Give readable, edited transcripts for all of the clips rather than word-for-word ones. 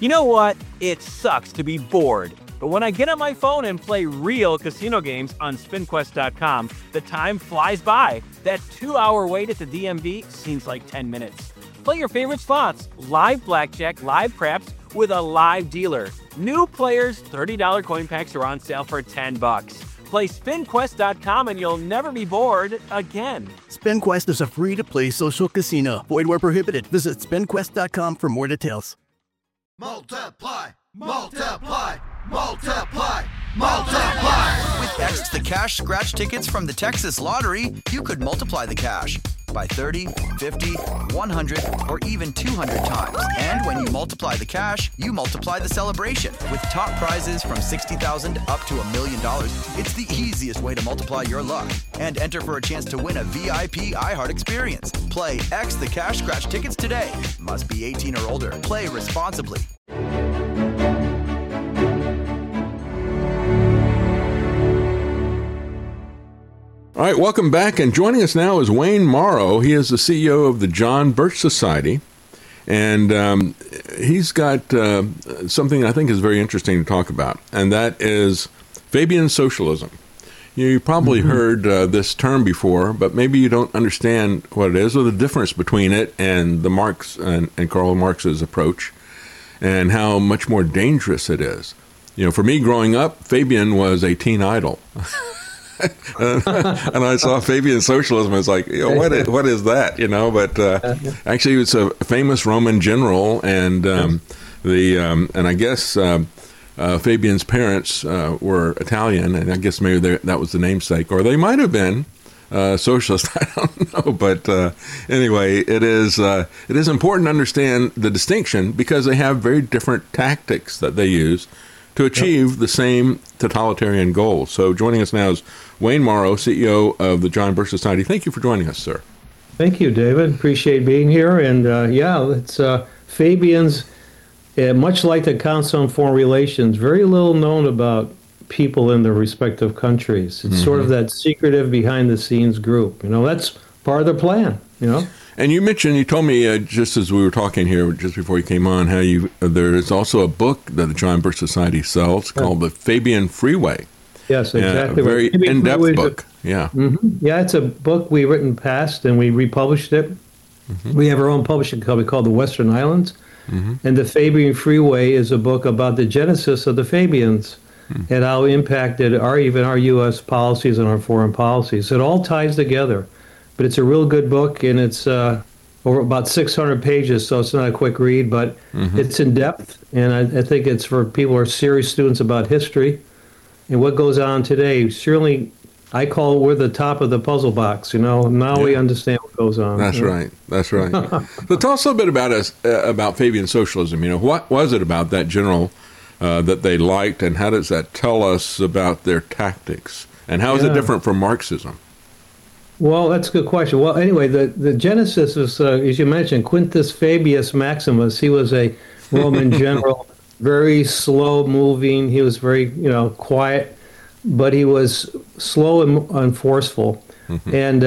You know what? It sucks to be bored. But when I get on my phone and play real casino games on SpinQuest.com, the time flies by. That 2-hour wait at the DMV seems like 10 minutes. Play your favorite slots, live blackjack, live craps, with a live dealer. New players, $30 coin packs are on sale for $10. Play SpinQuest.com and you'll never be bored again. SpinQuest is a free-to-play social casino. Void where prohibited. Visit SpinQuest.com for more details. Multiply, multiply, multiply, multiply. With X the Cash scratch tickets from the Texas Lottery, you could multiply the cash by 30, 50, 100, or even 200 times. And when you multiply the cash, you multiply the celebration. With top prizes from $60,000 up to $1 million, it's the easiest way to multiply your luck. And enter for a chance to win a VIP iHeart experience. Play X the Cash scratch tickets today. Must be 18 or older. Play responsibly. All right, welcome back. And joining us now is Wayne Morrow. He is the CEO of the John Birch Society. And he's got something I think is very interesting to talk about, and that is Fabian socialism. You probably heard this term before, but maybe you don't understand what it is or the difference between it and the Marx and Karl Marx's approach and how much more dangerous it is. You know, for me growing up, Fabian was a teen idol. And I saw Fabian socialism. It's like, you know, what is that? You know, but actually, it's a famous Roman general, and and I guess Fabian's parents were Italian, and I guess maybe that was the namesake, or they might have been socialist. I don't know, but anyway, it is important to understand the distinction because they have very different tactics that they use to achieve the same totalitarian goals. So joining us now is Wayne Morrow, CEO of the John Birch Society. Thank you for joining us, sir. Thank you, David. Appreciate being here. And it's Fabian's, much like the Council on Foreign Relations, very little known about people in their respective countries. It's sort of that secretive behind-the-scenes group. You know, that's part of the plan, you know. And you told me just as we were talking here, just before you came on, how there is also a book that the John Birch Society sells called The Fabian Freeway. Yes, exactly. A very in-depth book. Yeah. Yeah, it's a book we've written past, and we republished it. We have our own publishing company called the Western Islands. And The Fabian Freeway is a book about the genesis of the Fabians and how it impacted our U.S. policies and our foreign policies. It all ties together. But it's a real good book, and it's over about 600 pages, so it's not a quick read, but it's in depth, and I think it's for people who are serious students about history and what goes on today. Certainly, I call it we're the top of the puzzle box, you know. Now we understand what goes on. That's right. That's right. So tell us a little bit about Fabian socialism. You know, what was it about that general that they liked, and how does that tell us about their tactics? And how is it different from Marxism? Well, that's a good question. Well, anyway, the genesis is, as you mentioned, Quintus Fabius Maximus. He was a Roman general, very slow-moving. He was very, quiet, but he was slow and forceful. And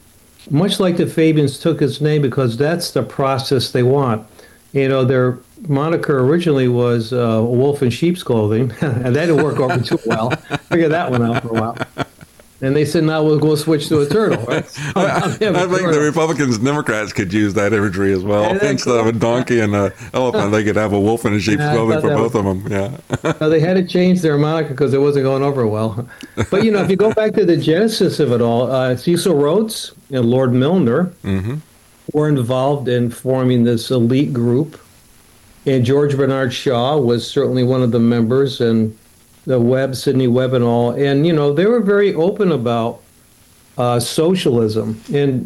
much like the Fabians took his name because that's the process they want. You know, their moniker originally was a wolf in sheep's clothing, and that didn't work over too well. Figured that one out for a while. And they said, now we'll go switch to a turtle. Right? So I think the Republicans and Democrats could use that imagery as well. Instead of a donkey and an elephant, they could have a wolf in a sheep's clothing for both of them. Yeah. They had to change their moniker because it wasn't going over well. But, if you go back to the genesis of it all, Cecil Rhodes and Lord Milner were involved in forming this elite group. And George Bernard Shaw was certainly one of the members, and Sidney Webb and all. And, they were very open about socialism. And,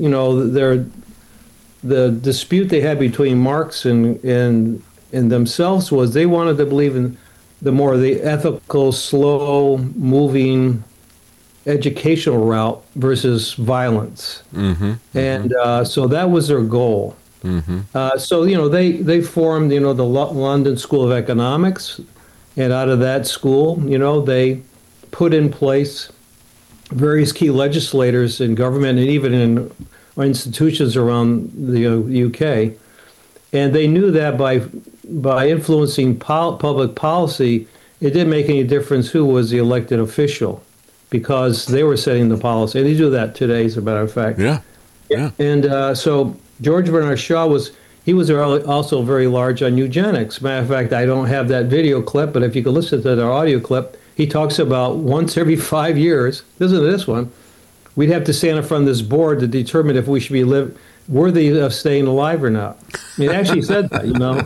the dispute they had between Marx and themselves was they wanted to believe in the ethical, slow-moving educational route versus violence. And so that was their goal. So, they formed, the London School of Economics. And out of that school, they put in place various key legislators in government and even in institutions around the UK. And they knew that by by influencing public policy, it didn't make any difference who was the elected official because they were setting the policy. And they do that today, as a matter of fact. Yeah. And so George Bernard Shaw was also very large on eugenics. Matter of fact, I don't have that video clip, but if you could listen to the audio clip, he talks about once every 5 years, listen to this one, we'd have to stand in front of this board to determine if we should be worthy of staying alive or not. He actually said that, you know.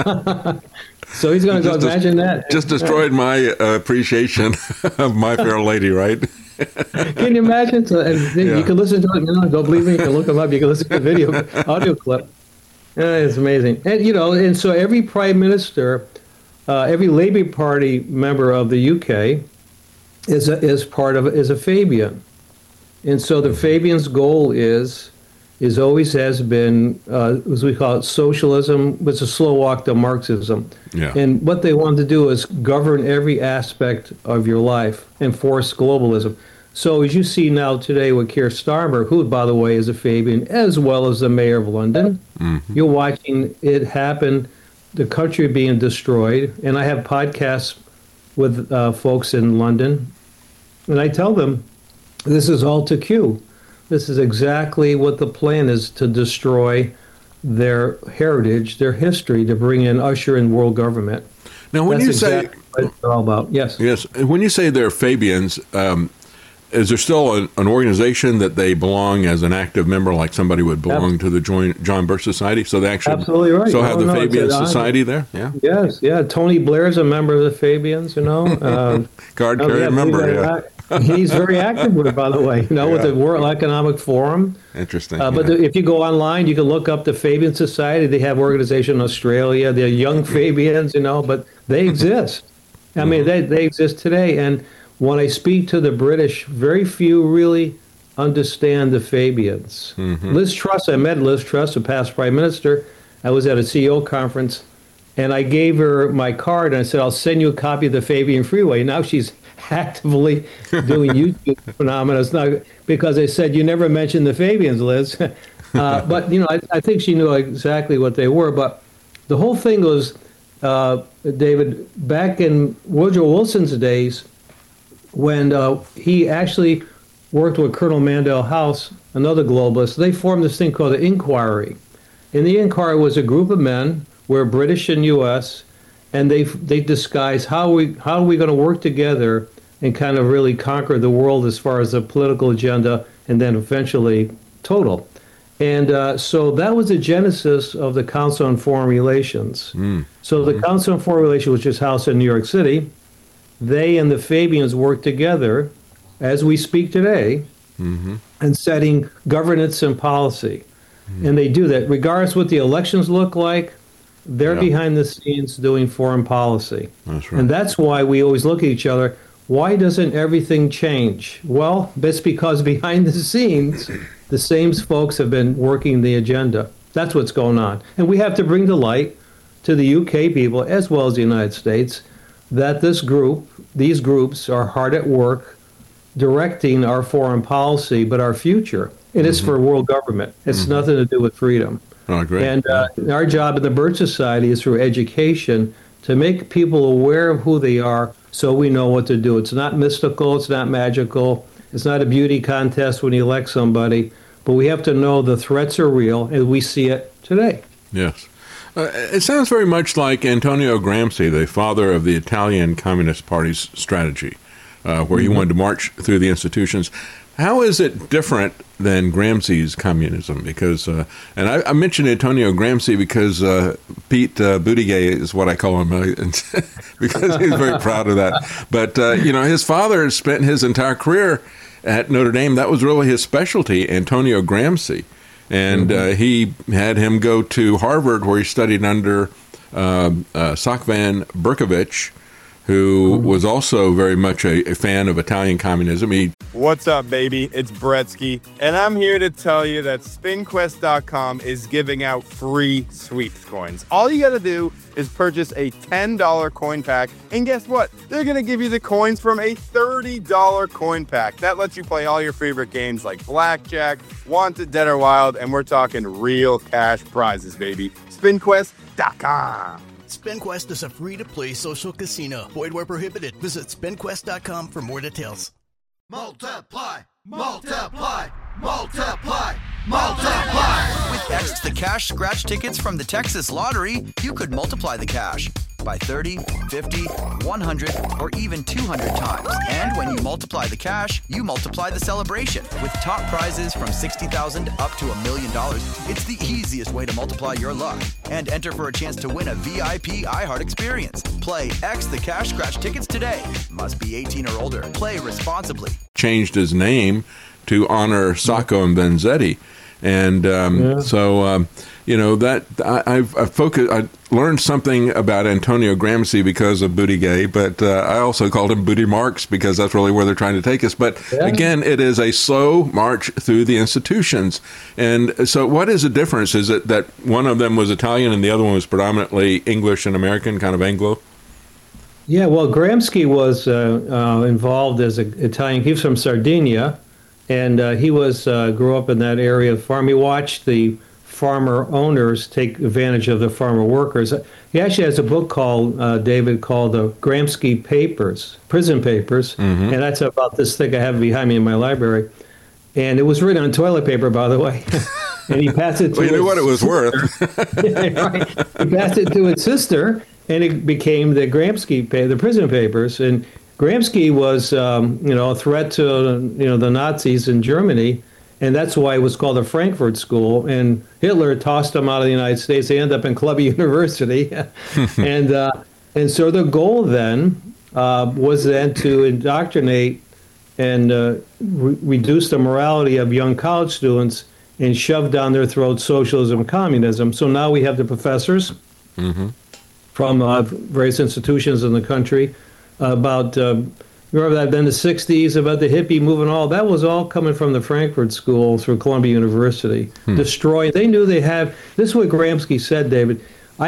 So he's going to go imagine that. Just destroyed my appreciation of My Fair Lady, right? Can you imagine? So, you can listen to it. You know, don't believe me? You can look them up. You can listen to the video, audio clip. It's amazing. And, you know, and so every prime minister, every Labour Party member of the UK is a Fabian. And so the Fabian's goal always has been, as we call it, socialism. It's a slow walk to Marxism. Yeah. And what they want to do is govern every aspect of your life and force globalism. So as you see now today with Keir Starmer, who, by the way, is a Fabian, as well as the mayor of London, you're watching it happen, the country being destroyed. And I have podcasts with folks in London, and I tell them, this is all to Q. This is exactly what the plan is, to destroy their heritage, their history, to bring in, usher in world government. Now, when That's you exactly say what it's all about. Yes. When you say they're Fabians, is there still an organization that they belong as an active member, like somebody would belong to the John Birch Society? So they actually absolutely right. So have the Fabian Society there? Yeah. Yes. Yeah. Tony Blair's a member of the Fabians. You know, card-carrying member. Yeah. He's very active with it, by the way, with the World Economic Forum. Interesting. But if you go online, you can look up the Fabian Society. They have organization in Australia. They're young Fabians, but they exist. I mean, they exist today. And when I speak to the British, very few really understand the Fabians. Liz Truss, I met Liz Truss, a past prime minister. I was at a CEO conference, and I gave her my card, and I said, I'll send you a copy of the Fabian Freeway. Now she's actively doing YouTube phenomena. It's not because I said you never mentioned the Fabians, Liz. But I think she knew exactly what they were. But the whole thing was, David, back in Woodrow Wilson's days, when he actually worked with Colonel Mandel House, another globalist, they formed this thing called the Inquiry. And the Inquiry was a group of men, were British and U.S., and they disguised how are we going to work together and kind of really conquer the world as far as the political agenda, and then eventually total. And so that was the genesis of the Council on Foreign Relations. So the Council on Foreign Relations, which is housed in New York City, they and the Fabians work together as we speak today and setting governance and policy. And they do that regardless what the elections look like. They're behind the scenes doing foreign policy. That's right. And that's why we always look at each other. Why doesn't everything change? Well, that's because behind the scenes, the same folks have been working the agenda. That's what's going on. And we have to bring to light to the UK people, as well as the United States, that these groups are hard at work directing our foreign policy, but our future. It is for world government. It's nothing to do with freedom. Oh, great. And our job in the Birch Society is through education to make people aware of who they are so we know what to do. It's not mystical. It's not magical. It's not a beauty contest when you elect somebody. But we have to know the threats are real, and we see it today. Yes. It sounds very much like Antonio Gramsci, the father of the Italian Communist Party's strategy, where he wanted to march through the institutions. How is it different than Gramsci's communism? Because, and I mentioned Antonio Gramsci because Pete Buttigieg is what I call him, because he's very proud of that. But, his father spent his entire career at Notre Dame. That was really his specialty, Antonio Gramsci. And he had him go to Harvard, where he studied under Sokvan Berkovich, who was also very much a fan of Italian communism. What's up, baby? It's Bretsky, and I'm here to tell you that SpinQuest.com is giving out free Sweeps coins. All you gotta do is purchase a $10 coin pack, and guess what? They're gonna give you the coins from a $30 coin pack. That lets you play all your favorite games like Blackjack, Wanted, Dead or Wild, and we're talking real cash prizes, baby. SpinQuest.com. SpinQuest is a free-to-play social casino. Void where prohibited. Visit SpinQuest.com for more details. Multiply, multiply, multiply, multiply. With X the Cash scratch tickets from the Texas Lottery, you could multiply the cash by 30, 50, 100, or even 200 times. And when you multiply the cash, you multiply the celebration. With top prizes from $60,000 up to $1 million, it's the easiest way to multiply your luck. And enter for a chance to win a VIP iHeart experience. Play X the Cash scratch tickets today. Must be 18 or older. Play responsibly. Changed his name to honor Sacco and Vanzetti. And that I learned something about Antonio Gramsci because of Booty Gay, but I also called him Booty Marx because that's really where they're trying to take us. But again, it is a slow march through the institutions. And so what is the difference? Is it that one of them was Italian and the other one was predominantly English and American, kind of Anglo? Yeah, well, Gramsci was involved as an Italian. He was from Sardinia, and he grew up in that area of farm. He watched the farmer owners take advantage of the farmer workers. He actually has a book called, David, called the Gramsci Papers, Prison Papers, and that's about this thick I have behind me in my library. And it was written on toilet paper, by the way. And he passed it to well, you knew what it was worth. Yeah, right. He passed it to his sister, and it became the Gramsci, the Prison Papers. And Gramsci was, a threat to, the Nazis in Germany. And that's why it was called the Frankfurt School. And Hitler tossed them out of the United States. They ended up in Columbia University. and so the goal then was then to indoctrinate and reduce the morality of young college students and shove down their throats socialism and communism. So now we have the professors from various institutions in the country about... remember that in the 60s about the hippie movement, all that was all coming from the Frankfurt School through Columbia University. Destroy. They knew they have. This is what Gramsci said, David.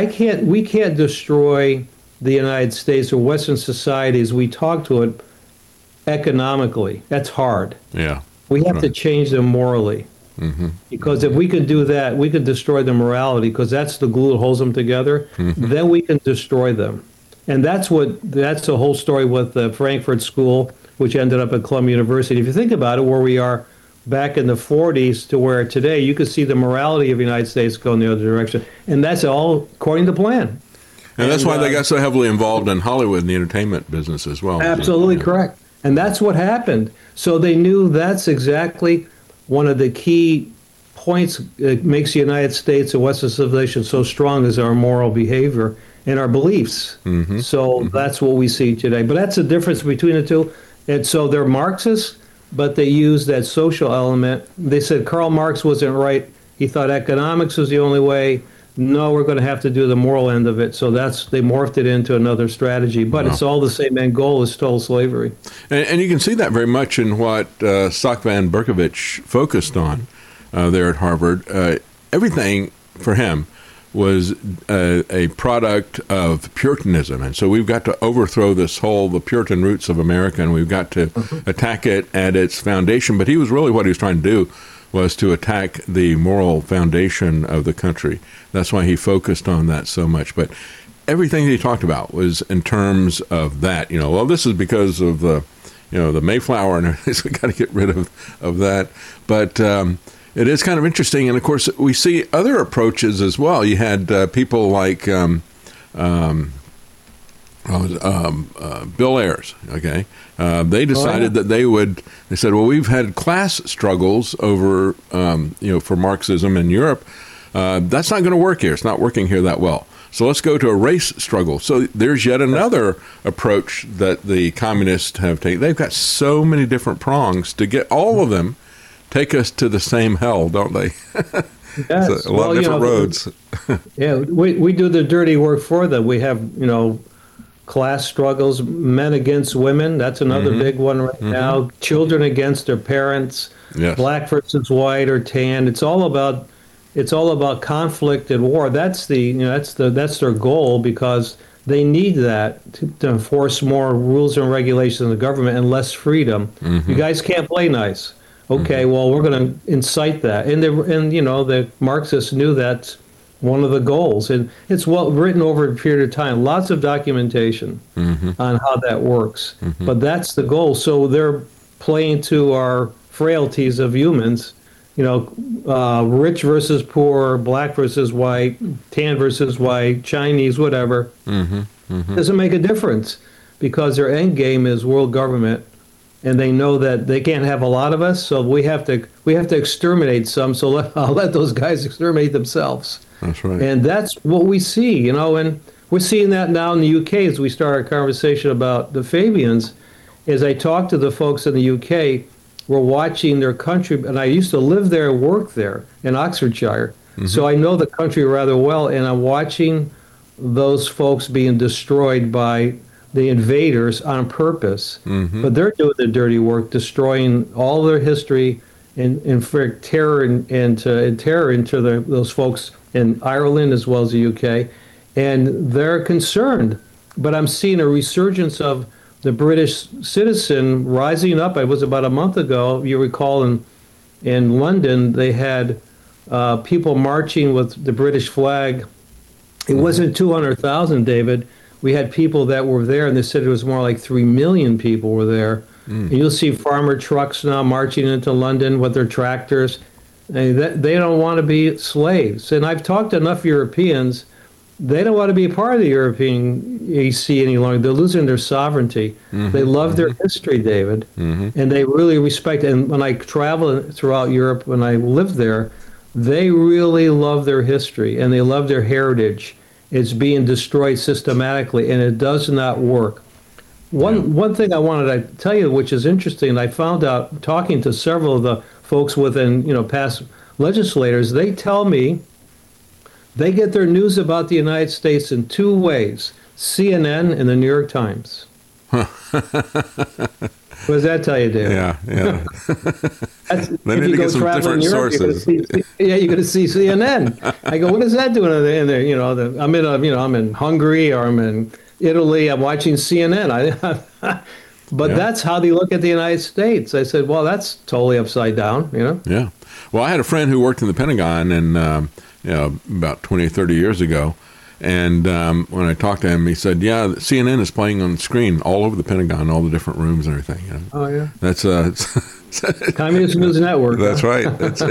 We can't destroy the United States or Western society as we talk to it economically. That's hard. Yeah. We have to change them morally. Because if we could do that, we could destroy the morality, because that's the glue that holds them together. Then we can destroy them. And that's the whole story with the Frankfurt School, which ended up at Columbia University. If you think about it, where we are back in the 40s to where today, you could see the morality of the United States going the other direction. And that's all according to plan. And that's why they got so heavily involved in Hollywood and the entertainment business as well. Absolutely correct. And that's what happened. So they knew that's exactly one of the key points that makes the United States and Western civilization so strong is our moral behavior and our beliefs. So that's what we see today. But that's the difference between the two. And so they're Marxists, but they use that social element. They said Karl Marx wasn't right. He thought economics was the only way. No, we're going to have to do the moral end of it. So they morphed it into another strategy. But it's all the same end goal as total slavery. And you can see that very much in what Sack van Berkowitz focused on there at Harvard. Everything for him was a product of Puritanism. And so we've got to overthrow the Puritan roots of America, and we've got to attack it at its foundation. But what he was trying to do was to attack the moral foundation of the country. That's why he focused on that so much. But everything that he talked about was in terms of that. This is because of the Mayflower and everything, so we got to get rid of that. But it is kind of interesting, and of course, we see other approaches as well. You had people like Bill Ayers. Okay, they decided that they said, well, we've had class struggles over, for Marxism in Europe. That's not going to work here. It's not working here that well. So let's go to a race struggle. So there's yet another approach that the communists have taken. They've got so many different prongs to get all of them take us to the same hell, don't they? Yes. A lot of different roads. Yeah, we do the dirty work for them. We have, class struggles, men against women. That's another big one right now. Children against their parents. Yes. Black versus white or tan. It's all about conflict and war. That's that's their goal, because they need that to enforce more rules and regulations in the government and less freedom. You guys can't play nice. Okay, well, we're going to incite that, and the Marxists knew that's one of the goals. And it's well written over a period of time, lots of documentation on how that works. But that's the goal. So they're playing to our frailties of humans, rich versus poor, black versus white, tan versus white, Chinese, whatever. Doesn't make a difference because their end game is world government. And they know that they can't have a lot of us, so we have to exterminate some. So I'll let those guys exterminate themselves. That's right. And that's what we see, and we're seeing that now in the UK as we start our conversation about the Fabians. As I talk to the folks in the UK, we're watching their country, and I used to live there and work there in Oxfordshire, so I know the country rather well, and I'm watching those folks being destroyed by the invaders on purpose, but they're doing the dirty work, destroying all their history and inflict terror into those folks in Ireland as well as the UK, and they're concerned. But I'm seeing a resurgence of the British citizen rising up. It was about a month ago, you recall, in London, they had people marching with the British flag. It wasn't 200,000, David. We had people that were there, and they said it was more like 3 million people were there. And you'll see farmer trucks now marching into London with their tractors. And they don't want to be slaves. And I've talked to enough Europeans, they don't want to be a part of the European AC any longer. They're losing their sovereignty. They love their history, David, and they really respect it. And when I travel throughout Europe, when I lived there, they really love their history, and they love their heritage. It's being destroyed systematically, and it does not work. One thing I wanted to tell you, which is interesting, I found out talking to several of the folks within past legislators, they tell me they get their news about the United States in two ways: CNN and the New York Times. What does that tell you, David? Yeah. They need to get some different Europe, sources. You're going to see CNN. I go, what is that doing in there? I'm in Hungary or I'm in Italy. I'm watching CNN. But that's how they look at the United States. I said, well, that's totally upside down. Yeah. Well, I had a friend who worked in the Pentagon, and about 20 or 30 years ago. And when I talked to him, he said, yeah, CNN is playing on the screen all over the Pentagon, all the different rooms and everything. Oh, yeah. That's Communist News Network. That's right.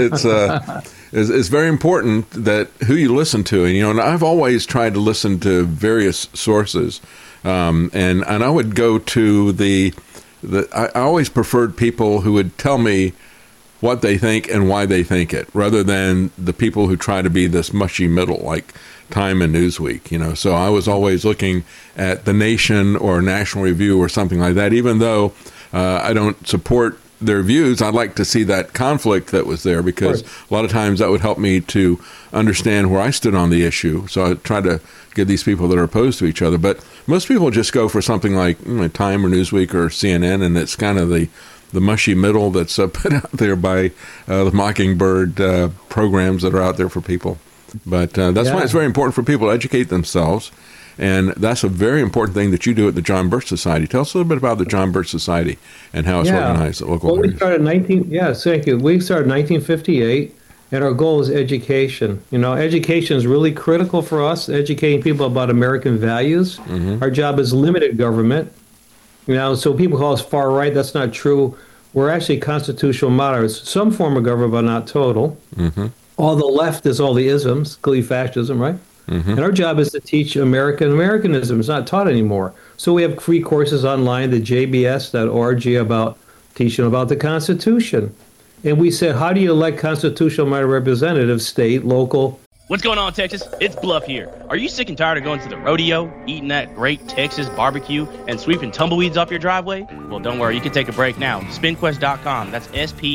It's very important that who you listen to. And I've always tried to listen to various sources. And I would go to I always preferred people who would tell me what they think and why they think it, rather than the people who try to be this mushy middle, like Time and Newsweek, So I was always looking at The Nation or National Review or something like that. Even though I don't support their views, I'd like to see that conflict that was there, because a lot of times that would help me to understand where I stood on the issue. So I try to get these people that are opposed to each other. But most people just go for something like Time or Newsweek or CNN, and it's kind of the mushy middle that's put out there by the Mockingbird programs that are out there for people. But that's why it's very important for people to educate themselves. And that's a very important thing that you do at the John Birch Society. Tell us a little bit about the John Birch Society and how it's organized at local areas. We started thank you. We started in 1958, and our goal is education. Education is really critical for us, educating people about American values. Our job is limited government. So people call us far right. That's not true. We're actually constitutional moderates, some form of government, but not total. All the left is all the isms, including fascism, right? And our job is to teach Americanism. It's not taught anymore. So we have free courses online, the jbs.org, about teaching about the Constitution. And we said, how do you elect constitutional representatives, state, local? What's going on, Texas? It's Bluff here. Are you sick and tired of going to the rodeo, eating that great Texas barbecue, and sweeping tumbleweeds off your driveway? Well, don't worry. You can take a break now. SpinQuest.com, that's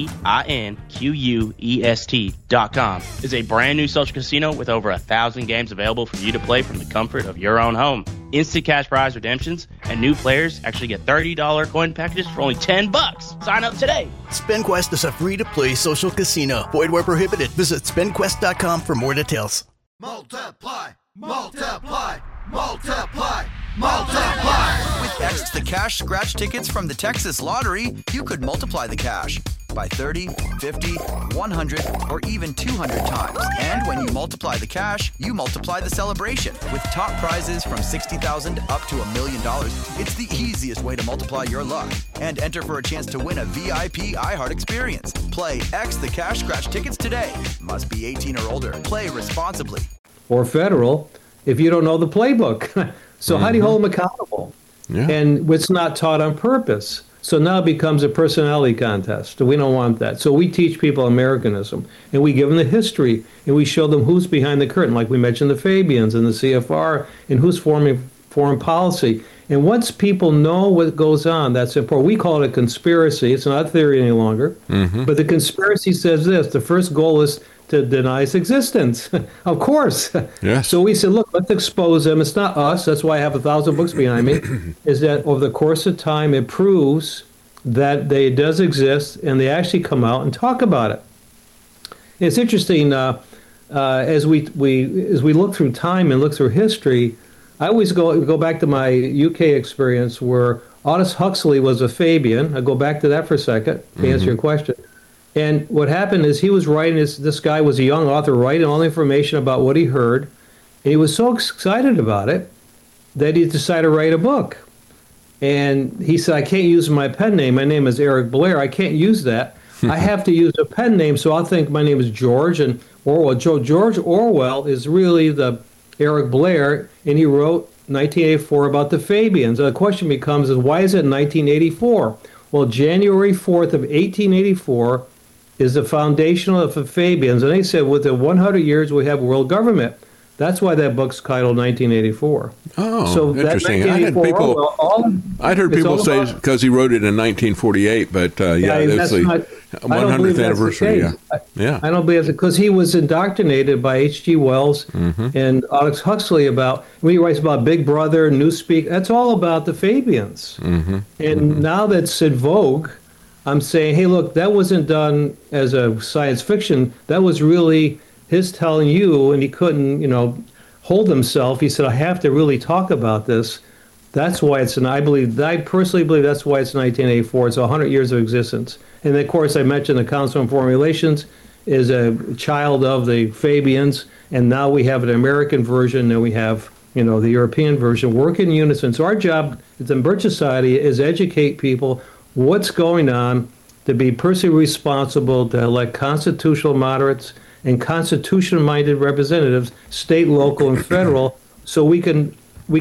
SpinQuest.com, is a brand new social casino with over 1,000 games available for you to play from the comfort of your own home. Instant cash prize redemptions, and new players actually get $30 coin packages for only $10. Sign up today. SpinQuest is a free-to-play social casino. Void where prohibited. Visit SpinQuest.com for more details. Multiply, multiply, multiply, multiply. With X the Cash scratch tickets from the Texas Lottery, you could multiply the cash. by 30, 50, 100, or even 200 times. And when you multiply the cash, you multiply the celebration. With top prizes from $60,000 up to $1 million, it's the easiest way to multiply your luck. And enter for a chance to win a VIP iHeart experience. Play X the Cash Scratch tickets today. Must be 18 or older. Play responsibly. Or federal, if you don't know the playbook. So how do you hold them accountable? Yeah. And it's not taught on purpose. So now it becomes a personality contest. We don't want that. So we teach people Americanism, and we give them the history, and we show them who's behind the curtain, like we mentioned the Fabians and the CFR, and who's forming foreign policy. And once people know what goes on, that's important. We call it a conspiracy. It's not a theory any longer. But the conspiracy says this: the first goal is to deny its existence. Of course. Yes. So we said, look, let's expose them. It's not us. That's why I have 1,000 books behind me. Is that over the course of time, it proves that it does exist, and they actually come out and talk about it. It's interesting. As we look through time and look through history, I always go back to my UK experience where Aldous Huxley was a Fabian. I'll go back to that for a second to answer your question. And what happened is he was writing, this guy was a young author writing all the information about what he heard. And he was so excited about it that he decided to write a book. And he said, I can't use my pen name. My name is Eric Blair. I can't use that. I have to use a pen name, so I'll think my name is George and Orwell. George Orwell is really the Eric Blair, and he wrote 1984 about the Fabians. The question becomes, why is it 1984? Well, January 4th of 1884 is the foundation of the Fabians. And they said within 100 years we have world government. That's why that book's titled 1984. Oh, so interesting. I'd heard people say because he wrote it in 1948, but that's the 100th anniversary. Yeah. I don't believe it's because he was indoctrinated by H.G. Wells and Aldous Huxley when he writes about Big Brother, Newspeak. That's all about the Fabians. And now that's in vogue, I'm saying, hey, look, that wasn't done as a science fiction. That was really his telling you, and he couldn't, hold himself. He said, I have to really talk about this. That's why I personally believe that's why it's 1984. It's 100 years of existence. And of course, I mentioned the Council on Foreign Relations is a child of the Fabians, and now we have an American version, and we have, the European version, work in unison. So our job at the Birch Society is educate people what's going on, to be personally responsible, to elect constitutional moderates and constitution-minded representatives, state, local, and federal, so we can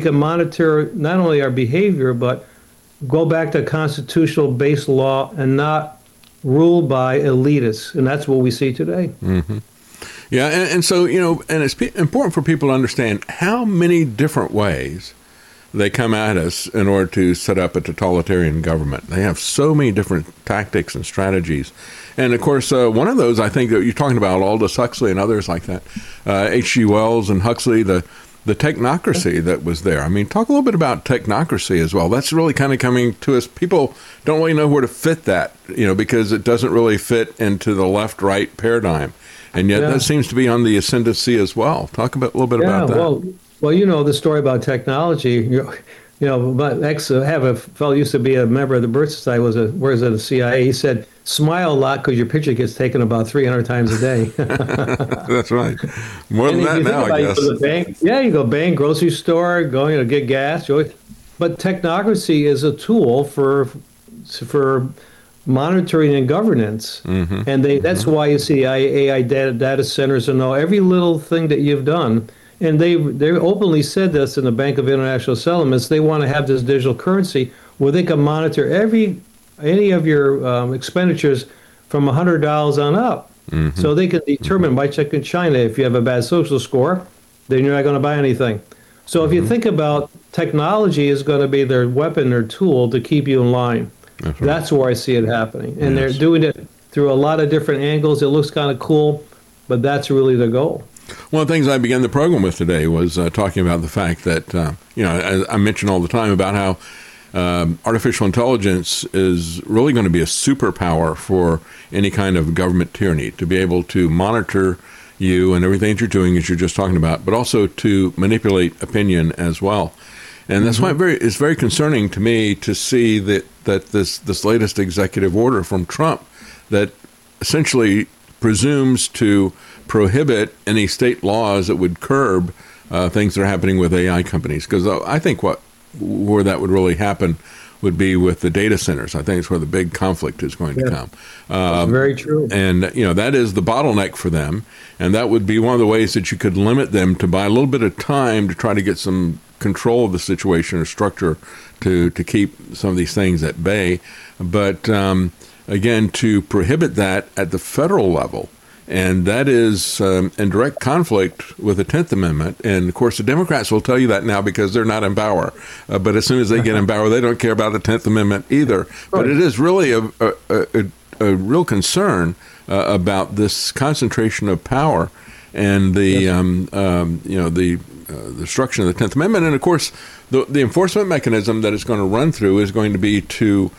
monitor not only our behavior, but go back to constitutional-based law and not ruled by elitists. And that's what we see today. Yeah, and so, and it's important for people to understand how many different ways they come at us in order to set up a totalitarian government. They have so many different tactics and strategies. And, of course, one of those, I think, that you're talking about, Aldous Huxley and others like that, H.G. Wells and Huxley, the technocracy that was there. I mean, talk a little bit about technocracy as well. That's really kind of coming to us. People don't really know where to fit that, because it doesn't really fit into the left-right paradigm. And yet that seems to be on the ascendancy as well. Talk a little bit about that. Well, the story about technology. My a fellow used to be a member of the Birch Society, was at the CIA. He said, smile a lot because your picture gets taken about 300 times a day. That's right. More than that now, I guess. You go bank, grocery store, going to get gas. But technocracy is a tool for monitoring and governance. And that's why you see AI data centers and all every little thing that you've done. And they openly said this in the Bank of International Settlements. They want to have this digital currency where they can monitor any of your expenditures from $100 on up. So they can determine, by checking China, if you have a bad social score, then you're not going to buy anything. So if you think about technology is going to be their weapon, their tool to keep you in line. That's where I see it happening. And they're doing it through a lot of different angles. It looks kind of cool, but that's really the goal. One of the things I began the program with today was talking about the fact that, as I mention all the time about how artificial intelligence is really going to be a superpower for any kind of government tyranny, to be able to monitor you and everything that you're doing, as you're just talking about, but also to manipulate opinion as well. And that's why it's very concerning to me to see that this latest executive order from Trump that essentially presumes to prohibit any state laws that would curb things that are happening with AI companies. Because I think where that would really happen would be with the data centers. I think it's where the big conflict is going to come. That's very true. And, that is the bottleneck for them. And that would be one of the ways that you could limit them to buy a little bit of time to try to get some control of the situation or structure to keep some of these things at bay. But, again, to prohibit that at the federal level, and that is in direct conflict with the 10th Amendment. And, of course, the Democrats will tell you that now because they're not in power. But as soon as they get in power, they don't care about the 10th Amendment either. Right. But it is really a real concern about this concentration of power and the destruction of the 10th Amendment. And, of course, the enforcement mechanism that it's going to run through is going to be to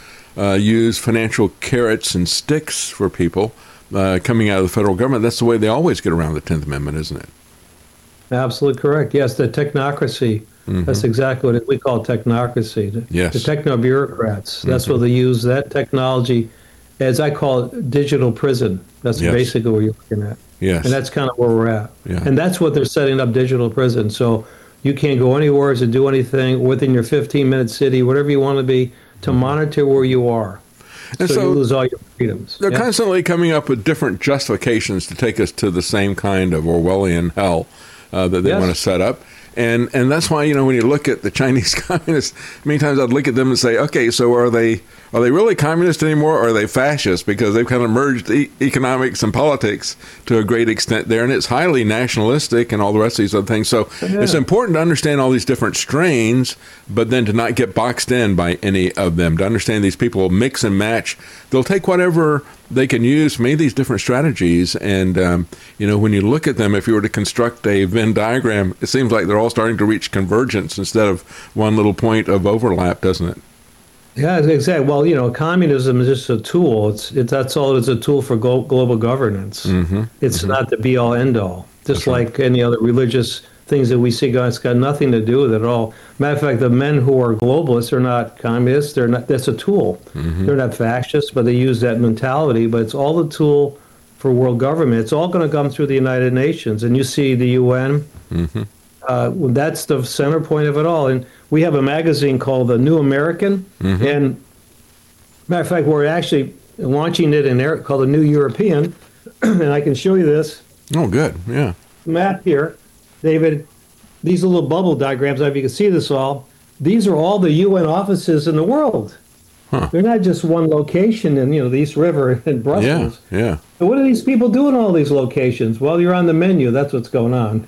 use financial carrots and sticks for people coming out of the federal government. That's the way they always get around the 10th Amendment, isn't it? Absolutely correct. Yes, the technocracy. Mm-hmm. That's exactly what we call technocracy. Yes. The techno-bureaucrats. That's what they use that technology, as I call it, digital prison. That's basically what you're looking at. Yes. And that's kind of where we're at. Yeah. And that's what they're setting up, digital prison. So you can't go anywhere to do anything within your 15-minute city, whatever you want to be, to monitor where you are. And so you lose all your freedoms. They're constantly coming up with different justifications to take us to the same kind of Orwellian hell that they want to set up. And that's why, when you look at the Chinese communists, many times I'd look at them and say, okay, so are they really communist anymore, or are they fascist? Because they've kind of merged economics and politics to a great extent there, and it's highly nationalistic and all the rest of these other things. So it's important to understand all these different strains, but then to not get boxed in by any of them, to understand these people will mix and match. They'll take whatever they can use from any of these different strategies. And, when you look at them, if you were to construct a Venn diagram, it seems like they're all starting to reach convergence instead of one little point of overlap, doesn't it? Yeah, exactly. Well, communism is just a tool. That's all it is, a tool for global governance. Mm-hmm. It's not the be-all, end-all. Just like any other religious things that we see, it's got nothing to do with it at all. Matter of fact, the men who are globalists are not communists. They're not. That's a tool. Mm-hmm. They're not fascists, but they use that mentality. But it's all a tool for world government. It's all going to come through the United Nations. And you see the UN. Mm-hmm. That's the center point of it all. And we have a magazine called The New American. Mm-hmm. And matter of fact, we're actually launching it called The New European. And I can show you this. Oh, good. Yeah. Map here, David. These are little bubble diagrams. If you can see this all, these are all the UN offices in the world. Huh. They're not just one location in the East River in Brussels. Yeah. So what do these people do in all these locations? Well, you're on the menu. That's what's going on.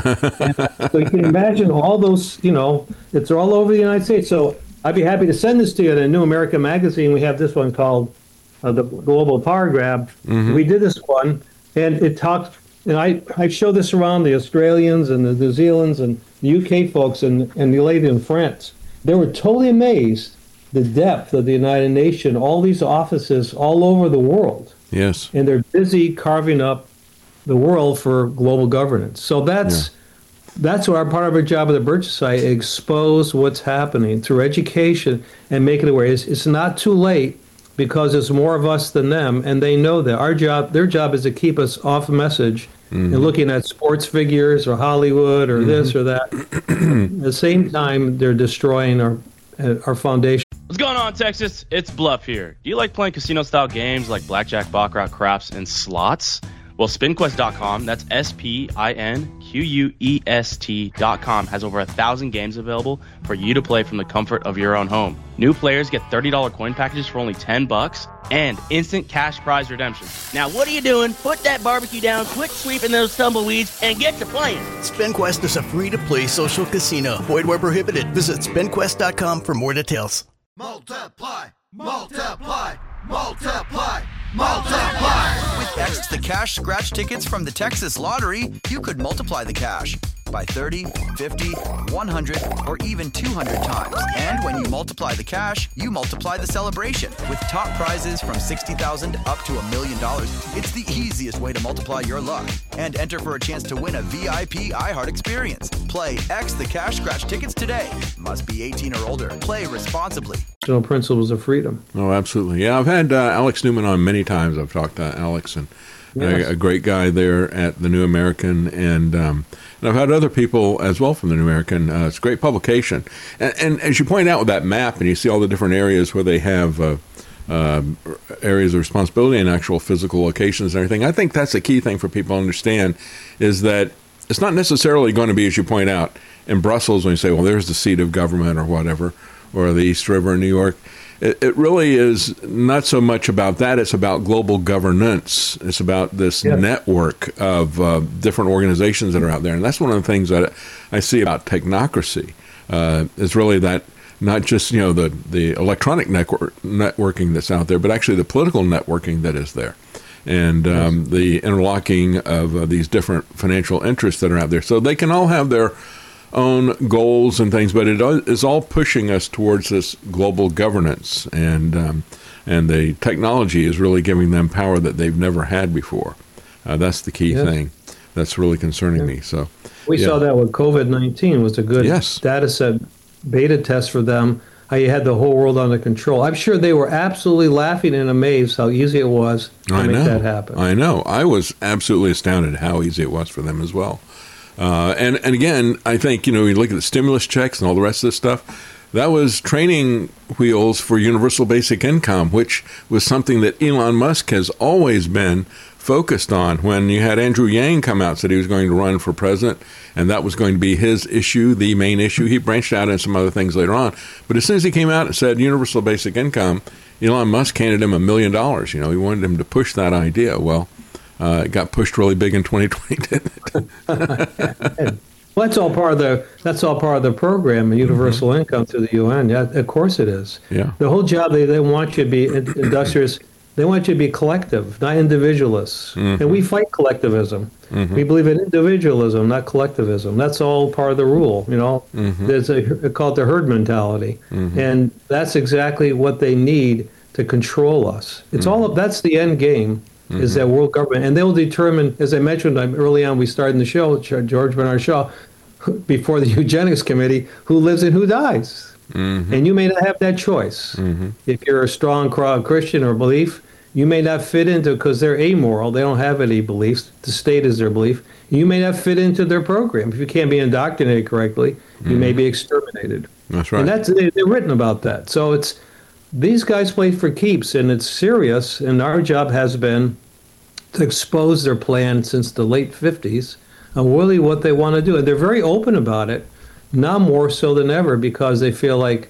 So you can imagine all those. It's all over the United States. So I'd be happy to send this to you in a New American magazine. We have this one called the Global Power Grab. Mm-hmm. We did this one, and it talks. And I show this around the Australians and the New Zealanders and the UK folks and the lady in France. They were totally amazed the depth of the United Nations, all these offices all over the world. Yes. And they're busy carving up the world for global governance. So that's part of our job at the Birch Society, expose what's happening through education and make it aware. It's not too late because there's more of us than them, and they know that. Their job is to keep us off message and looking at sports figures or Hollywood or this or that. At the same time, they're destroying our foundation. What's going on, Texas? It's Bluff here. Do you like playing casino-style games like blackjack, baccarat, craps, and slots? Well, SpinQuest.com, that's SPINQUEST.com, has over 1,000 games available for you to play from the comfort of your own home. New players get $30 coin packages for only $10 and instant cash prize redemption. Now, what are you doing? Put that barbecue down, quit sweeping those tumbleweeds, and get to playing. SpinQuest is a free-to-play social casino. Void where prohibited. Visit SpinQuest.com for more details. Multiply, multiply, multiply, multiply. With X, the cash scratch tickets from the Texas Lottery, you could multiply the cash. by 30, 50, 100, or even 200 times. And when you multiply the cash, you multiply the celebration. With top prizes from $60,000 up to $1 million, it's the easiest way to multiply your luck. And enter for a chance to win a VIP iHeart experience. Play X the Cash Scratch tickets today. Must be 18 or older. Play responsibly. Principles of freedom. Oh, absolutely. Yeah, I've had Alex Newman on many times. I've talked to Alex, and a great guy there at the New American, and I've had other people as well from the New American. It's a great publication. And as you point out with that map, and you see all the different areas where they have areas of responsibility and actual physical locations and everything, I think that's the key thing for people to understand, is that it's not necessarily going to be, as you point out, in Brussels when you say, well, there's the seat of government or whatever, or the East River in New York. It really is not so much about that. It's about global governance. It's about this network of different organizations that are out there. And that's one of the things that I see about technocracy, is really that not just, the electronic networking that's out there, but actually the political networking that is there. And the interlocking of these different financial interests that are out there. So they can all have their own goals and things, but it is all pushing us towards this global governance, and the technology is really giving them power that they've never had before. That's the key thing that's really concerning me. So we saw that with COVID-19 was a good data set beta test for them, how you had the whole world under control. I'm sure they were absolutely laughing and amazed how easy it was to make that happen. I know. I was absolutely astounded how easy it was for them as well. And again, I think, you look at the stimulus checks and all the rest of this stuff, that was training wheels for universal basic income, which was something that Elon Musk has always been focused on. When you had Andrew Yang come out and said he was going to run for president, and that was going to be his issue, the main issue, he branched out into some other things later on. But as soon as he came out and said universal basic income, Elon Musk handed him $1 million. He wanted him to push that idea. Well, it got pushed really big in 2020, didn't it? Well, that's all part of the program, universal income through the UN. Yeah, of course it is. Yeah. The whole job, they want you to be industrious. They want you to be collective, not individualists. And we fight collectivism. We believe in individualism, not collectivism. That's all part of the rule. There's called the herd mentality, and that's exactly what they need to control us. It's that's the end game. Is that world government, and they'll determine, as I mentioned early on, we started in the show, George Bernard Shaw, before the eugenics committee, who lives and who dies. And you may not have that choice. If you're a strong Christian or belief, you may not fit into, because they're amoral, they don't have any beliefs, the state is their belief, you may not fit into their program. If you can't be indoctrinated correctly, you may be exterminated. That's right. And they're written about that. So these guys play for keeps, and it's serious, and our job has been to expose their plan since the late 50s and really what they want to do. And they're very open about it, now more so than ever, because they feel like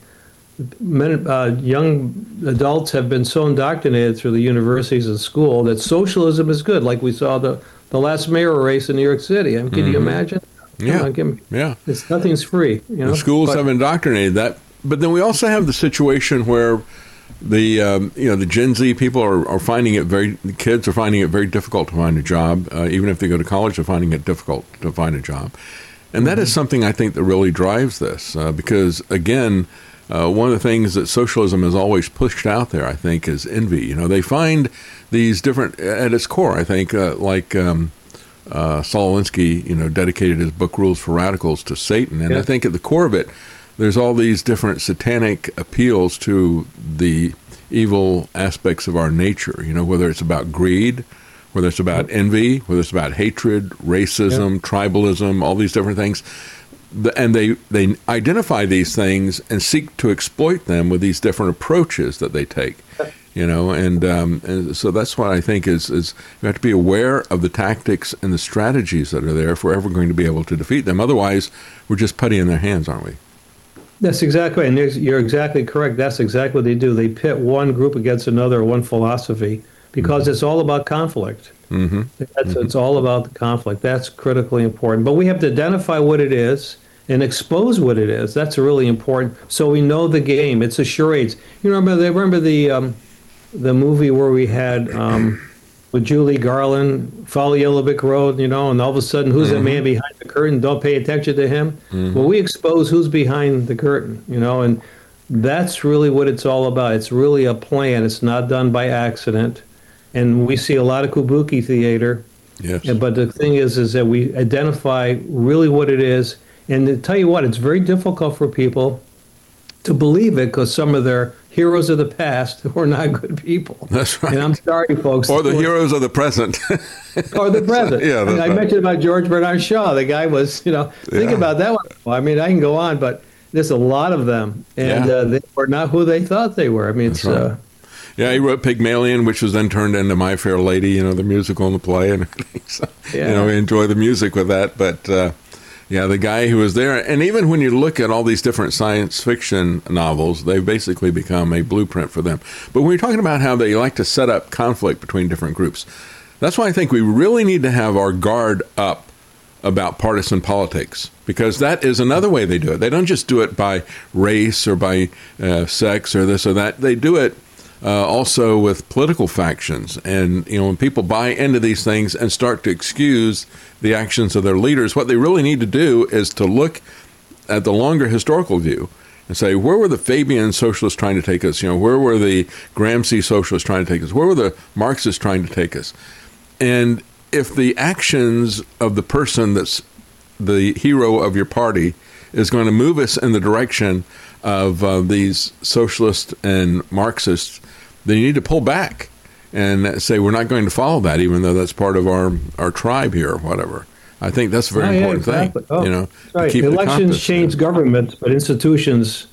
young adults have been so indoctrinated through the universities and school that socialism is good, like we saw the last mayor race in New York City. I mean, can you imagine? Yeah. Nothing's free. The schools have indoctrinated that. But then we also have the situation where the Gen Z people are finding it the kids are finding it very difficult to find a job. Even if they go to college, they're finding it difficult to find a job. And that is something I think that really drives this, because, again, one of the things that socialism has always pushed out there, I think, is envy. They find these different, at its core, I think, like Saul Alinsky, dedicated his book Rules for Radicals to Satan. And I think at the core of it, there's all these different satanic appeals to the evil aspects of our nature, whether it's about greed, whether it's about envy, whether it's about hatred, racism, tribalism, all these different things. And they identify these things and seek to exploit them with these different approaches that they take, and so that's what I think is we have to be aware of the tactics and the strategies that are there if we're ever going to be able to defeat them. Otherwise, we're just putty in their hands, aren't we? That's exactly, and you're exactly correct. That's exactly what they do. They pit one group against another, one philosophy, because it's all about conflict. It's all about the conflict. That's critically important. But we have to identify what it is and expose what it is. That's really important. So we know the game. It's a charades. You remember the movie where we had with Julie Garland, follow Yellow Brick Road, and all of a sudden, who's that man behind the curtain? Don't pay attention to him. Well, we expose who's behind the curtain, and that's really what it's all about. It's really a plan. It's not done by accident. And we see a lot of kabuki theater. Yes. But the thing is that we identify really what it is. And to tell you what, it's very difficult for people to believe it because some of their heroes of the past were not good people. That's right. And I'm sorry, folks. Or the heroes of the present. Or the present. Yeah, that's I right. mentioned about George Bernard Shaw. The guy was, think about that one. I mean, I can go on, but there's a lot of them. And they were not who they thought they were. I mean, it's... Right. Yeah, he wrote Pygmalion, which was then turned into My Fair Lady, the musical and the play and everything. So, we enjoy the music with that. But, the guy who was there, and even when you look at all these different science fiction novels, they've basically become a blueprint for them. But when you're talking about how they like to set up conflict between different groups, that's why I think we really need to have our guard up about partisan politics, because that is another way they do it. They don't just do it by race or by sex or this or that. They do it also with political factions. And, when people buy into these things and start to excuse the actions of their leaders, what they really need to do is to look at the longer historical view and say, where were the Fabian socialists trying to take us? Where were the Gramsci socialists trying to take us? Where were the Marxists trying to take us? And if the actions of the person that's the hero of your party is going to move us in the direction of these socialists and Marxists, then you need to pull back and say, we're not going to follow that, even though that's part of our tribe here or whatever. I think that's a very important thing. Right. Elections change governments, but institutions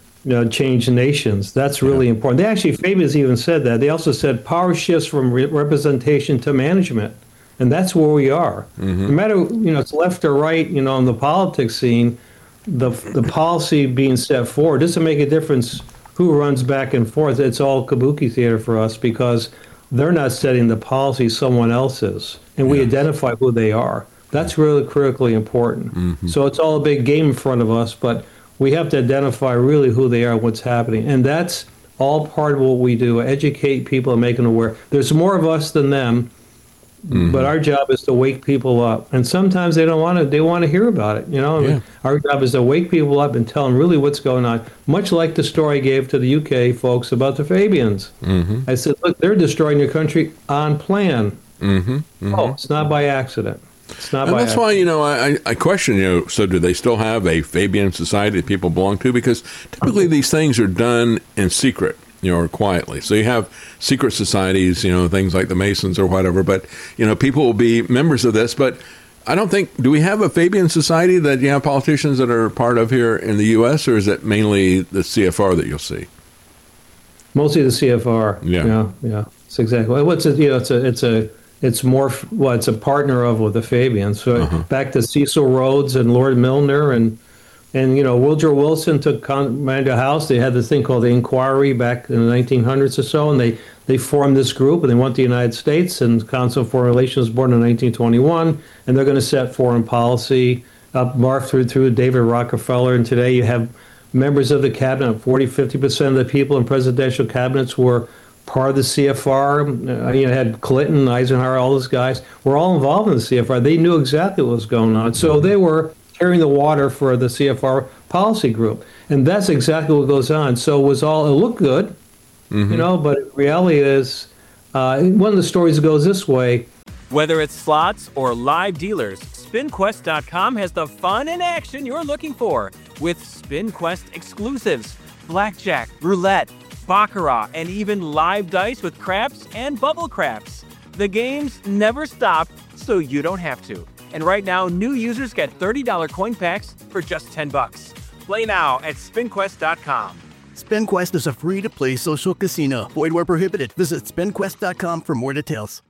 change nations. That's really important. They actually, Fabians even said that. They also said power shifts from representation to management. And that's where we are. No matter, it's left or right, on the politics scene, the policy being set forward doesn't make a difference who runs back and forth. It's all kabuki theater for us because they're not setting the policy, someone else is. And we identify who they are. That's really critically important. So it's all a big game in front of us, but we have to identify really who they are, what's happening. And that's all part of what we do, educate people and make them aware. There's more of us than them. But our job is to wake people up, and sometimes they don't want to. They want to hear about it, Our job is to wake people up and tell them really what's going on. Much like the story I gave to the UK folks about the Fabians. I said, look, they're destroying your country on plan. Oh, it's not by accident. It's not. And by that's accident. Why I question So do they still have a Fabian society that people belong to? Because typically these things are done in secret. Or quietly. So you have secret societies, things like the Masons or whatever, but, people will be members of this. But I don't think, do we have a Fabian society that you have politicians that are part of here in the U.S., or is it mainly the CFR that you'll see? Mostly the CFR. Yeah. It's exactly. It's more, it's a partner of with the Fabians. So back to Cecil Rhodes and Lord Milner and Woodrow Wilson took command of the House. They had this thing called the Inquiry back in the 1900s or so, and they formed this group, and they went to the United States, and Council on Foreign Relations was born in 1921, and they're going to set foreign policy up morphed through David Rockefeller, and today you have members of the cabinet. 40-50% of the people in presidential cabinets were part of the CFR. You had Clinton, Eisenhower, all those guys were all involved in the CFR. They knew exactly what was going on, so they were carrying the water for the CFR policy group. And that's exactly what goes on. So it looked good, but reality is, one of the stories goes this way. Whether it's slots or live dealers, SpinQuest.com has the fun and action you're looking for with SpinQuest exclusives, blackjack, roulette, baccarat, and even live dice with craps and bubble craps. The games never stop, so you don't have to. And right now, new users get $30 coin packs for just $10. Play now at SpinQuest.com. SpinQuest is a free-to-play social casino. Void where prohibited. Visit SpinQuest.com for more details.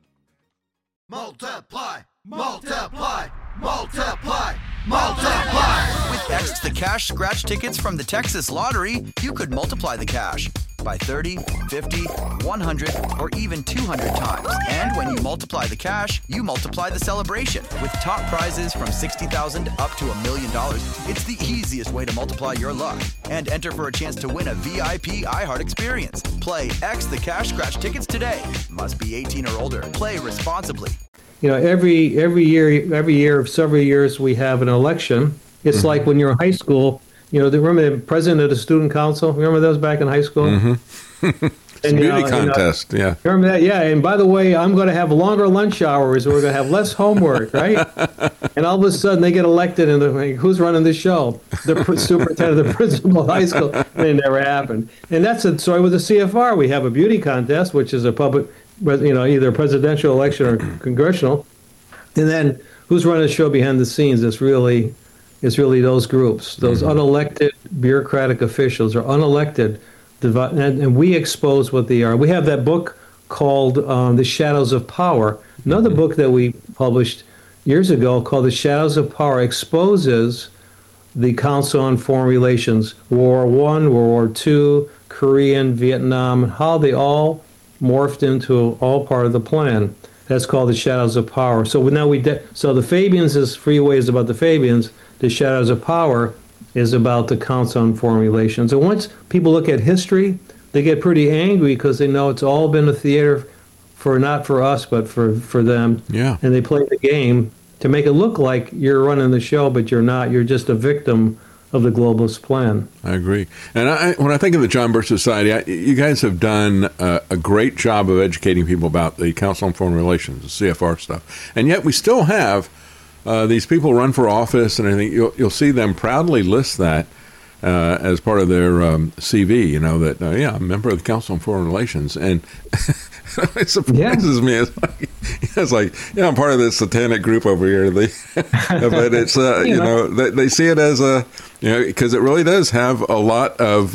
Multiply, multiply, multiply, multiply. With X, the cash scratch tickets from the Texas Lottery, you could multiply the cash. by 30, 50, 100, or even 200 times. And when you multiply the cash, you multiply the celebration. With top prizes from $60,000 up to $1 million, it's the easiest way to multiply your luck. And enter for a chance to win a VIP iHeart experience. Play X the Cash Scratch tickets today. Must be 18 or older. Play responsibly. You know, every year, several years, we have an election. It's like when you're in high school. You know, remember the president of the student council? Remember those back in high school? It's a beauty contest, yeah. Remember that? Yeah. And by the way, I'm going to have longer lunch hours. We're going to have less homework, right? And all of a sudden, they get elected, and they're like, who's running the show? The superintendent, the principal of high school. And it never happened. And that's the story with the CFR. We have a beauty contest, which is a public, you know, either presidential election or congressional. And then who's running the show behind the scenes? It's really those groups, those unelected bureaucratic officials are unelected, and we expose what they are. We have that book called The Shadows of Power. Another book that we published years ago called The Shadows of Power exposes the Council on Foreign Relations, World War I, World War II, Korean, Vietnam, how they all morphed into all part of the plan. That's called The Shadows of Power. So now so the Fabians is Freeway is about the Fabians. The Shadows of Power is about the Council on Foreign Relations. And once people look at history, they get pretty angry because they know it's all been a theater not for us, but for them. Yeah. And they play the game to make it look like you're running the show, but you're not. You're just a victim of the globalist plan. I agree. And when I think of the John Birch Society, you guys have done a great job of educating people about the Council on Foreign Relations, the CFR stuff. And yet we still have these people run for office, and I think you'll see them proudly list that as part of their CV, you know, that, I'm a member of the Council on Foreign Relations. And it surprises me. It's like, I'm part of this satanic group over here. But it's, they see it as because it really does have a lot of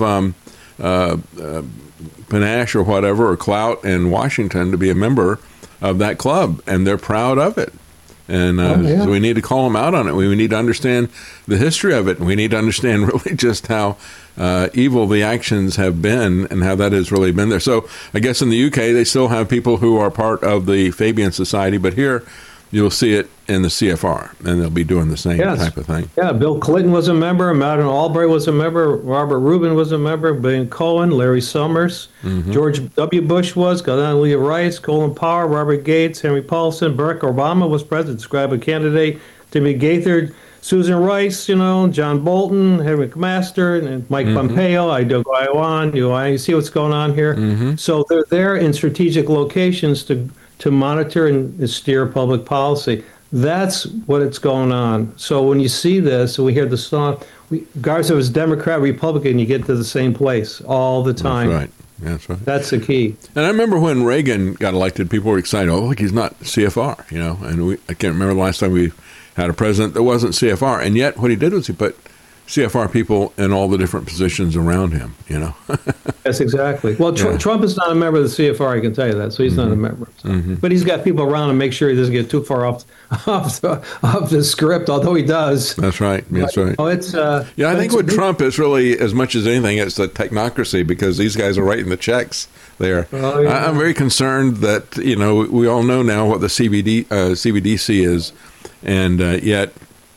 panache or whatever, or clout in Washington to be a member of that club, and they're proud of it. And so we need to call them out on it. We need to understand the history of it. And we need to understand really just how evil the actions have been and how that has really been there. So I guess in the UK, they still have people who are part of the Fabian Society. But here, you'll see it in the CFR, and they'll be doing the same type of thing. Yeah, Bill Clinton was a member. Madeleine Albright was a member. Robert Rubin was a member. Ben Cohen, Larry Summers, George W. Bush was, Condoleezza Rice, Colin Powell, Robert Gates, Henry Paulson, Barack Obama was president, described a candidate, Timothy Gaithard, Susan Rice, John Bolton, Henry McMaster, and Mike Pompeo. I don't go on. You see what's going on here. So they're there in strategic locations to monitor and steer public policy. That's what it's going on. So when you see this, and we hear the song, regardless if it's Democrat, Republican, you get to the same place all the time. That's right. That's right. That's the key. And I remember when Reagan got elected, people were excited. Oh, look, he's not CFR, And I can't remember the last time we had a president that wasn't CFR. And yet what he did was he put CFR people in all the different positions around him, Yes, exactly. Well, Trump is not a member of the CFR, I can tell you that, so he's not a member. So. But he's got people around to make sure he doesn't get too far off the script, although he does. That's right. That's right. I think with Trump, it's really, as much as anything, it's the technocracy, because these guys are writing the checks there. Oh, yeah. I'm very concerned that, we all know now what the CBDC is, and yet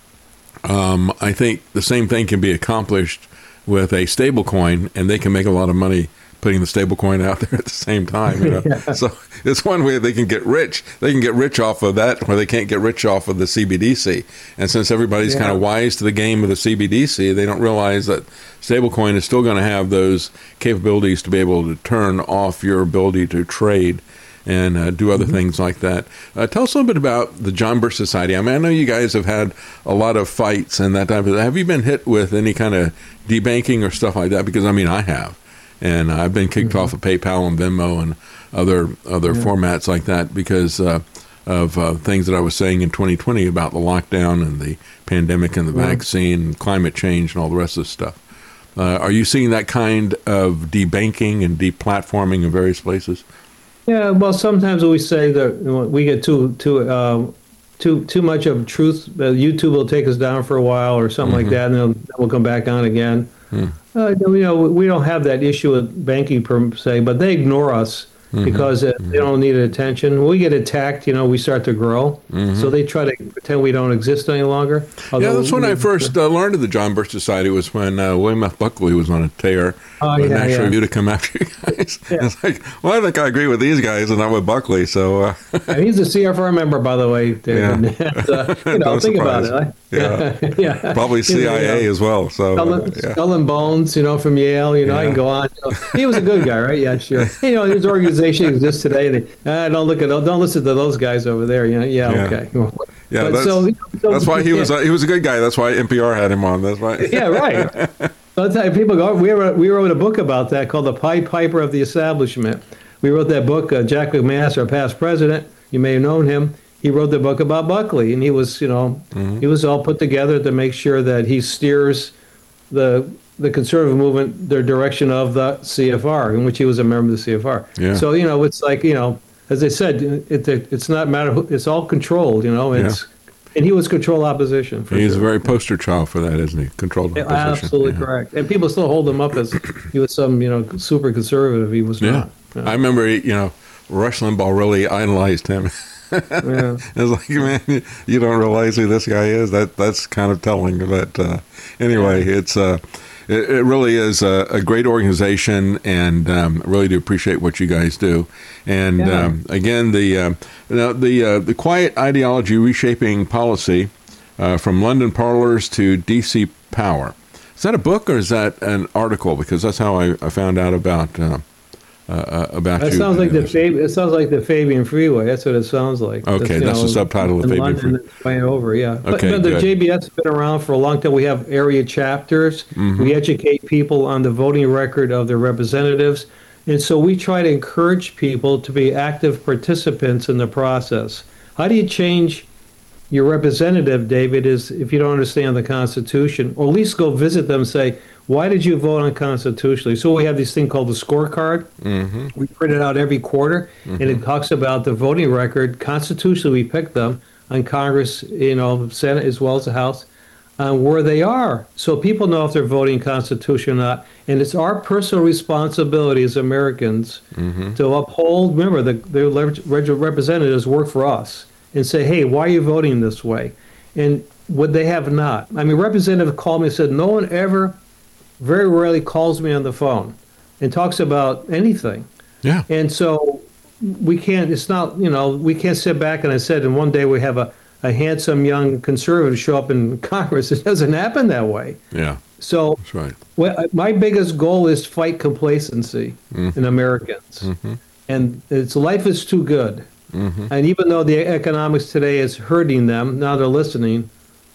I think the same thing can be accomplished with a stable coin, and they can make a lot of money putting the stable coin out there at the same time. Yeah. So it's one way they can get rich. They can get rich off of that, where they can't get rich off of the CBDC. And since everybody's kind of wise to the game of the CBDC, they don't realize that stablecoin is still going to have those capabilities to be able to turn off your ability to trade and do other things like that. Tell us a little bit about the John Birch Society. I mean, I know you guys have had a lot of fights and that type of thing. Have you been hit with any kind of debanking or stuff like that? Because, I have. And I've been kicked off of PayPal and Venmo and other formats like that because of things that I was saying in 2020 about the lockdown and the pandemic and the vaccine and climate change and all the rest of this stuff. Are you seeing that kind of debanking and deplatforming in various places? Yeah, well, sometimes we say that we get too much of truth. YouTube will take us down for a while or something like that, and then we'll come back on again. We don't have that issue with banking per se, but they ignore us because they don't need attention. When we get attacked, we start to grow. So they try to pretend we don't exist any longer. Yeah, that's when I first learned of the John Birch Society, was when William F. Buckley was on a tear for the National Review to come after you guys. It's like, well, I think I agree with these guys and not with Buckley. So and he's a CFR member, by the way. David. Think about it. Yeah. Probably CIA as well. So Skull and Bones, from Yale. I can go on. He was a good guy, right? Yeah, sure. His organization exists today. Don't listen to those guys over there. Okay. Yeah, that's why he was a good guy. That's why NPR had him on. That's right. Yeah, right. I'll tell you, people go. We wrote a book about that called "The Pied Piper of the Establishment." We wrote that book. Jack McMaster, our past president, you may have known him. He wrote the book about Buckley, and he was, he was all put together to make sure that he steers the conservative movement, the direction of the CFR, in which he was a member of the CFR. Yeah. So it's like as I said, it's not matter who, it's all controlled. And he was controlled opposition. He's a very poster child for that, isn't he? Controlled opposition. Absolutely correct. And people still hold him up as he was some super conservative. He was not. I remember Rush Limbaugh really idolized him. It's like, man, you don't realize who this guy is. That's kind of telling. But anyway, it really is a great organization, and I really do appreciate what you guys do. And again, the Quiet Ideology Reshaping Policy, from London Parlors to DC Power. Is that a book or is that an article? Because that's how I found out about you. It sounds like the Fabian Freeway. That's what it sounds like. Okay, that's the subtitle of Fabian Freeway. Way over, yeah. Okay, but the JBS has been around for a long time. We have area chapters. We educate people on the voting record of their representatives, and so we try to encourage people to be active participants in the process. How do you change your representative, David, is if you don't understand the Constitution, or at least go visit them and say, why did you vote unconstitutionally? So we have this thing called the scorecard. We print it out every quarter, and it talks about the voting record. Constitutionally, we pick them on Congress, the Senate as well as the House, where they are. So people know if they're voting Constitution or not. And it's our personal responsibility as Americans to uphold, remember, the representatives work for us, and say, hey, why are you voting this way? And what they have not. I mean, Representative called me and said, no one ever, very rarely calls me on the phone and talks about anything. Yeah. And so we can't, we can't sit back and I said, and one day we have a handsome young conservative show up in Congress. It doesn't happen that way. Yeah. So that's right. My biggest goal is to fight complacency in Americans. And life is too good. And even though the economics today is hurting them, now they're listening,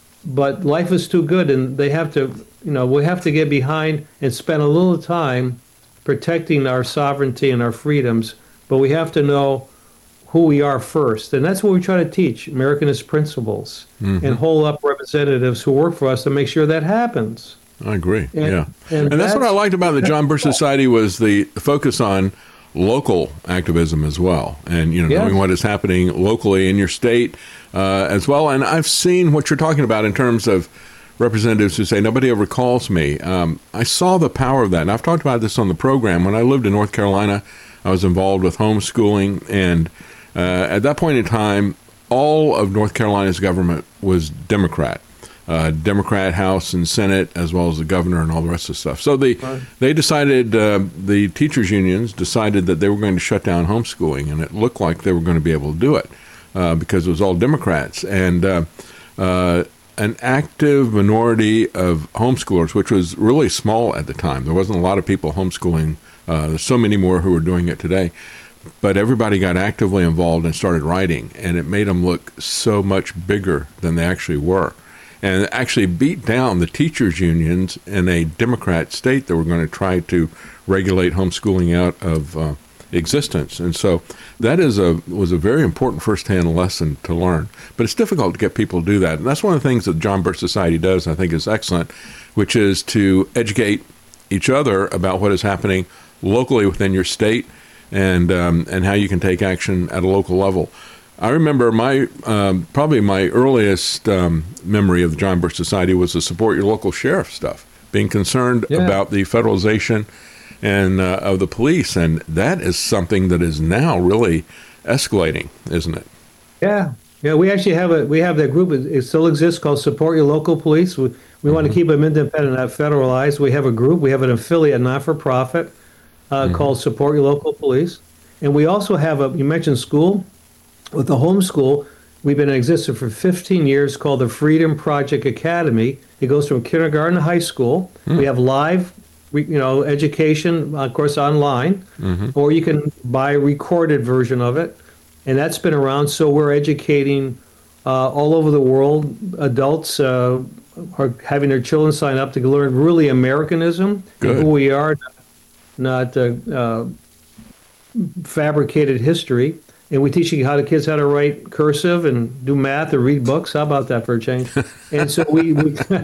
but life is too good, and they have to, we have to get behind and spend a little time protecting our sovereignty and our freedoms, but we have to know who we are first. And that's what we try to teach, Americanist principles, and hold up representatives who work for us to make sure that happens. I agree, and that's what I liked about the John Birch Society, was the focus on local activism as well, and knowing what is happening locally in your state as well. And I've seen what you're talking about in terms of representatives who say nobody ever calls me. I saw the power of that, and I've talked about this on the program. When I lived in North Carolina, I was involved with homeschooling, and at that point in time, all of North Carolina's government was Democrat. Democrat House and Senate, as well as the governor and all the rest of the stuff. So they decided, the teachers' unions decided that they were going to shut down homeschooling, and it looked like they were going to be able to do it because it was all Democrats. And an active minority of homeschoolers, which was really small at the time. There wasn't a lot of people homeschooling. There's so many more who are doing it today. But everybody got actively involved and started writing, and it made them look so much bigger than they actually were. And actually beat down the teachers' unions in a Democrat state that were going to try to regulate homeschooling out of existence. And so that was a very important firsthand lesson to learn. But it's difficult to get people to do that. And that's one of the things that the John Birch Society does, I think, is excellent, which is to educate each other about what is happening locally within your state and how you can take action at a local level. I remember probably my earliest memory of the John Birch Society was the support your local sheriff stuff. being concerned about the federalization and of the police, and that is something that is now really escalating, isn't it? Yeah. We actually have that group. It still exists, called Support Your Local Police. We want to keep them independent, not federalized. We have a group. We have an affiliate, not-for-profit, called Support Your Local Police. And we also have you mentioned school. With the homeschool, we've been in existence for 15 years, called the Freedom Project Academy. It goes from kindergarten to high school. We have live, education, of course, online, or you can buy a recorded version of it. And that's been around, so we're educating all over the world. Adults are having their children sign up to learn really Americanism, and who we are, not fabricated history. And we're teaching the kids how to write cursive and do math or read books. How about that for a change? And so we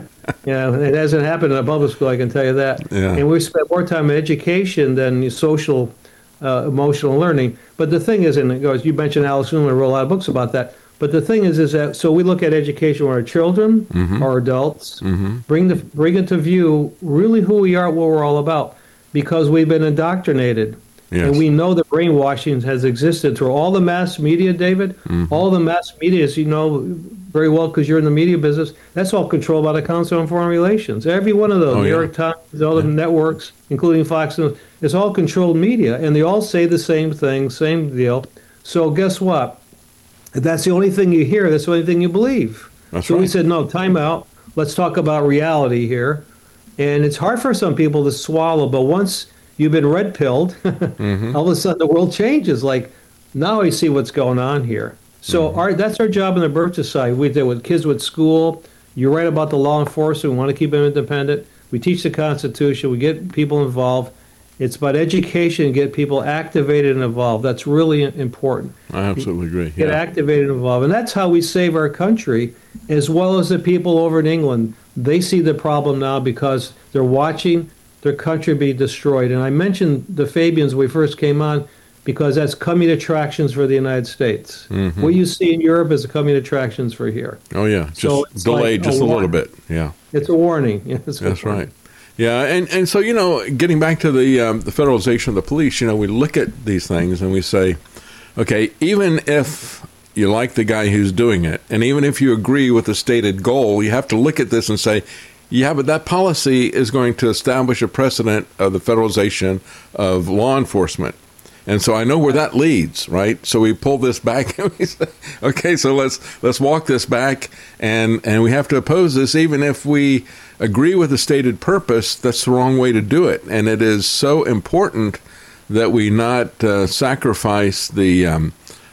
it hasn't happened in a public school, I can tell you that. Yeah. And we spend more time in education than social, emotional learning. But the thing is, and it goes, you mentioned Alice Newman wrote a lot of books about that. But the thing is that, so we look at education with our children, our adults, bring it to view really who we are, what we're all about, because we've been indoctrinated. Yes. And we know that brainwashing has existed through all the mass media, David. All the mass media, as you know very well because you're in the media business, that's all controlled by the Council on Foreign Relations. Every one of those, New York Times, all the networks, including Fox News, it's all controlled media, and they all say the same thing, same deal. So guess what? If that's the only thing you hear, that's the only thing you believe. So we said, no, time out. Let's talk about reality here. And it's hard for some people to swallow, but once you've been red-pilled, all of a sudden the world changes. Like, now I see what's going on here. So that's our job in the Birch Society. We do with kids with school. You're right about the law enforcement. We want to keep them independent. We teach the Constitution. We get people involved. It's about education and get people activated and involved. That's really important. I absolutely agree. Get activated and involved. And that's how we save our country, as well as the people over in England. They see the problem now because they're watching their country be destroyed. And I mentioned the Fabians when we first came on because that's coming attractions for the United States. What you see in Europe is the coming attractions for here. Oh, yeah. Just delayed just a little bit. Yeah. It's a warning. That's right. Yeah, and so, getting back to the federalization of the police, we look at these things and we say, okay, even if you like the guy who's doing it, and even if you agree with the stated goal, you have to look at this and say, yeah, but that policy is going to establish a precedent of the federalization of law enforcement. And so I know where that leads, right? So we pull this back and we say, okay, so let's walk this back, and we have to oppose this even if we agree with the stated purpose. That's the wrong way to do it. And it is so important that we not sacrifice that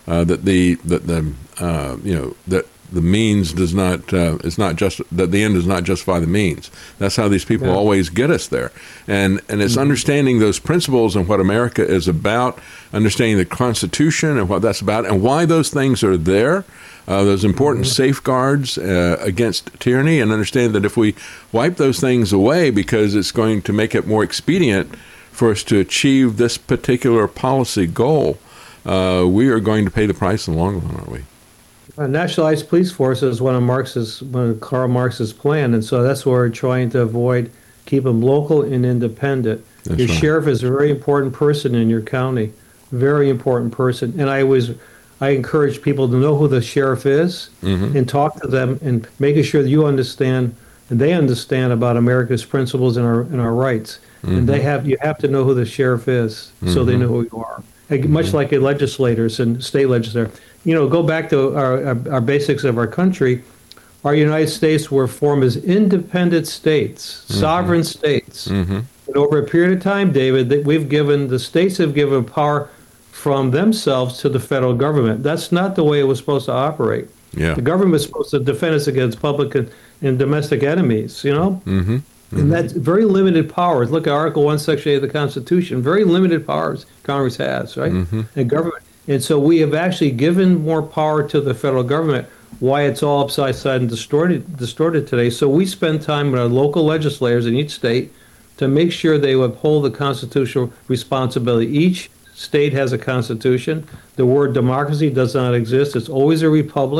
the means does not is not just that the end does not justify the means. That's how these people always get us there, and it's understanding those principles and what America is about, understanding the Constitution and what that's about, and why those things are there. Those important safeguards against tyranny, and understand that if we wipe those things away because it's going to make it more expedient for us to achieve this particular policy goal, we are going to pay the price in the long run, aren't we? Nationalized police force is one of Karl Marx's plan, and so that's what we're trying to avoid. Keep them local and independent. That's your right. sheriff is a very important person in your county, very important person. And I encourage people to know who the sheriff is and talk to them and making sure that you understand and they understand about America's principles and our rights. And you have to know who the sheriff is so they know who you are. Much like legislators and state legislators. Go back to our basics of our country. Our United States were formed as independent states, sovereign states. And over a period of time, David, the states have given power from themselves to the federal government. That's not the way it was supposed to operate. Yeah. The government is supposed to defend us against public and domestic enemies, And that's very limited powers. Look at Article 1, Section 8 of the Constitution. Very limited powers Congress has, right? And government. And so we have actually given more power to the federal government, why it's all upside down and distorted today. So we spend time with our local legislators in each state to make sure they uphold the constitutional responsibility. Each state has a constitution. The word democracy does not exist. It's always a republic.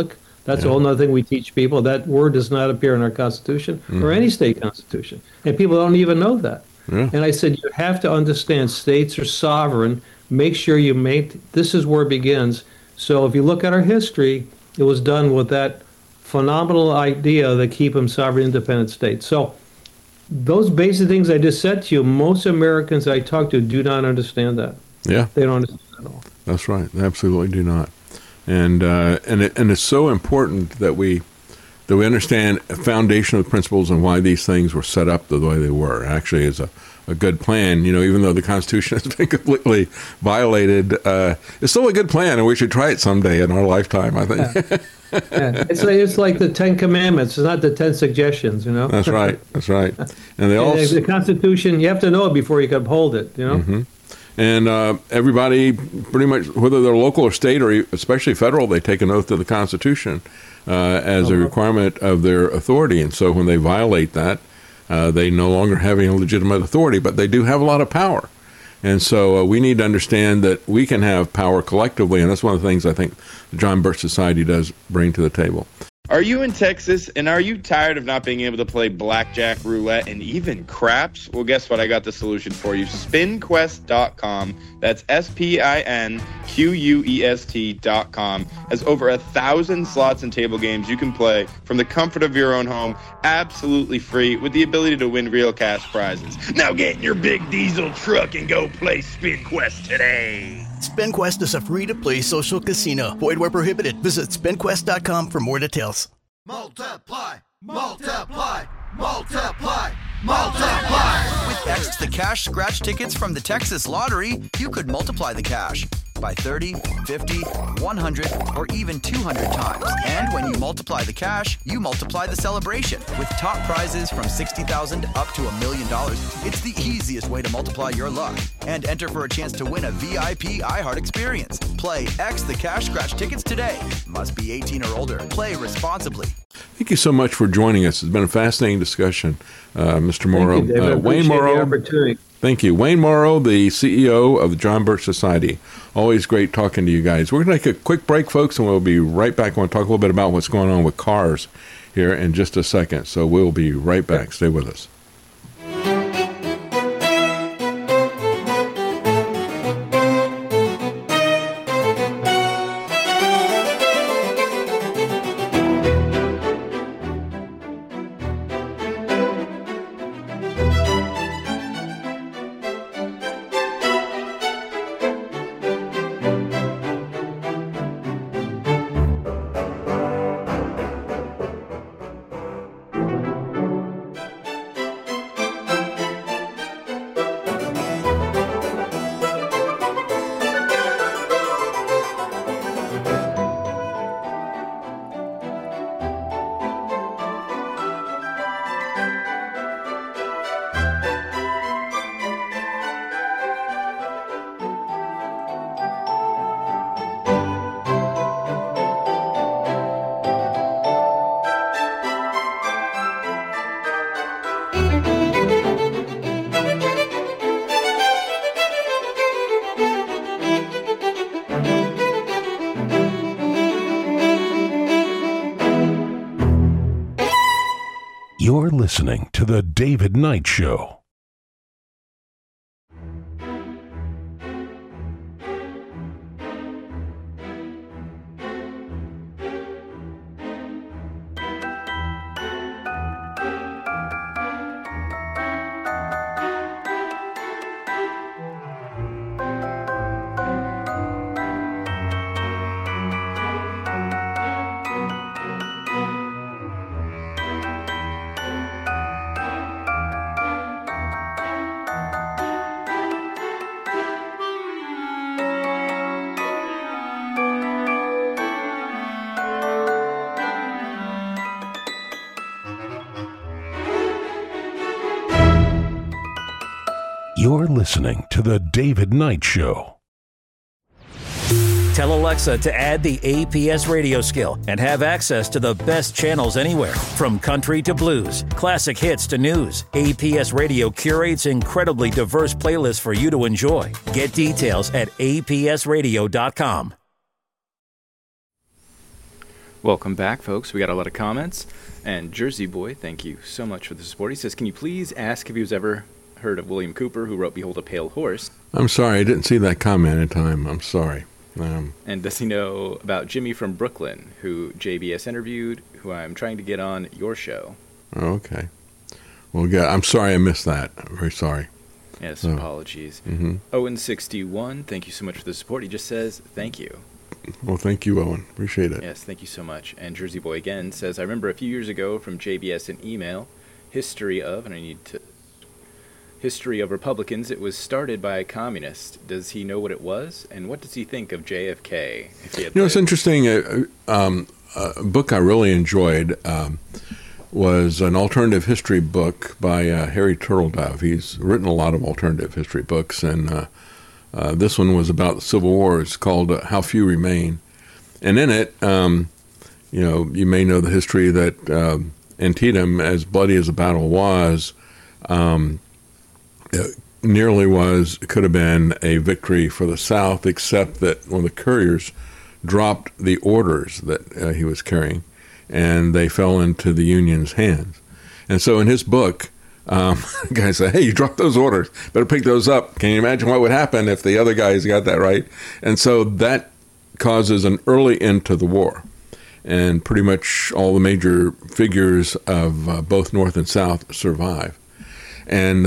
That's a whole other thing we teach people. That word does not appear in our Constitution or any state constitution. And people don't even know that. Yeah. And I said, you have to understand states are sovereign. Make sure this is where it begins. So if you look at our history, it was done with that phenomenal idea that keep them sovereign, independent states. So those basic things I just said to you, most Americans I talk to do not understand that. Yeah. They don't understand at all. That's right. They absolutely do not. And it's so important that we understand foundational principles and why these things were set up the way they were. Actually, is a good plan. Even though the Constitution has been completely violated, it's still a good plan, and we should try it someday in our lifetime, I think. Yeah. Yeah. It's like the 10 Commandments. It's not the 10 suggestions, That's right. That's right. And the Constitution, you have to know it before you can uphold it, Mm-hmm. And everybody, pretty much, whether they're local or state or especially federal, they take an oath to the Constitution as a requirement of their authority. And so when they violate that, they no longer have any legitimate authority, but they do have a lot of power. And so we need to understand that we can have power collectively, and that's one of the things I think the John Birch Society does bring to the table. Are you in Texas, and are you tired of not being able to play blackjack, roulette, and even craps? Well, guess what? I got the solution for you. SpinQuest.com. That's SpinQuest.com. Has over 1,000 slots and table games you can play from the comfort of your own home, absolutely free, with the ability to win real cash prizes. Now get in your big diesel truck and go play SpinQuest today. SpinQuest is a free-to-play social casino. Void where prohibited. Visit SpinQuest.com for more details. Multiply, multiply, multiply, multiply. With X the Cash scratch tickets from the Texas Lottery, you could multiply the cash by 30, 50, 100, or even 200 times. And when you multiply the cash, you multiply the celebration. With top prizes from $60,000 up to $1 million, it's the easiest way to multiply your luck. And enter for a chance to win a VIP iHeart experience. Play X the Cash scratch tickets today. Must be 18 or older. Play responsibly. Thank you so much for joining us. It's been a fascinating discussion, Mr. Morrow. Thank you, David. Wayne Morrow. The opportunity. Thank you. Wayne Morrow, the CEO of the John Birch Society. Always great talking to you guys. We're going to take a quick break, folks, and we'll be right back. I want to talk a little bit about what's going on with cars here in just a second. So we'll be right back. Stay with us. You're listening to The David Knight Show. You're listening to The David Knight Show. Tell Alexa to add the APS radio skill and have access to the best channels anywhere. From country to blues, classic hits to news, APS Radio curates incredibly diverse playlists for you to enjoy. Get details at apsradio.com. Welcome back, folks. We got a lot of comments. And Jersey Boy, thank you so much for the support. He says, can you please ask if he was ever heard of William Cooper, who wrote Behold a Pale Horse? I'm sorry, I didn't see that comment in time. I'm sorry. And does he know about Jimmy from Brooklyn, who JBS interviewed, who I'm trying to get on your show? Okay. Well, I'm sorry I missed that. I'm very sorry. Yes, apologies. Owen61, thank you so much for the support. He just says, thank you. Well, thank you, Owen. Appreciate it. Yes, thank you so much. And Jersey Boy again says, I remember a few years ago from JBS an email, history of Republicans. It was started by a communist. Does he know what it was? And what does he think of JFK? If he had it's interesting. A book I really enjoyed was an alternative history book by Harry Turtledove. He's written a lot of alternative history books, and this one was about the Civil War. It's called How Few Remain. And in it, you may know the history that Antietam, as bloody as the battle was, could have been a victory for the South, except that one of the couriers dropped the orders that he was carrying, and they fell into the Union's hands. And so in his book, the guy said, hey, you dropped those orders. Better pick those up. Can you imagine what would happen if the other guys got that right? And so that causes an early end to the war. And pretty much all the major figures of both North and South survive. And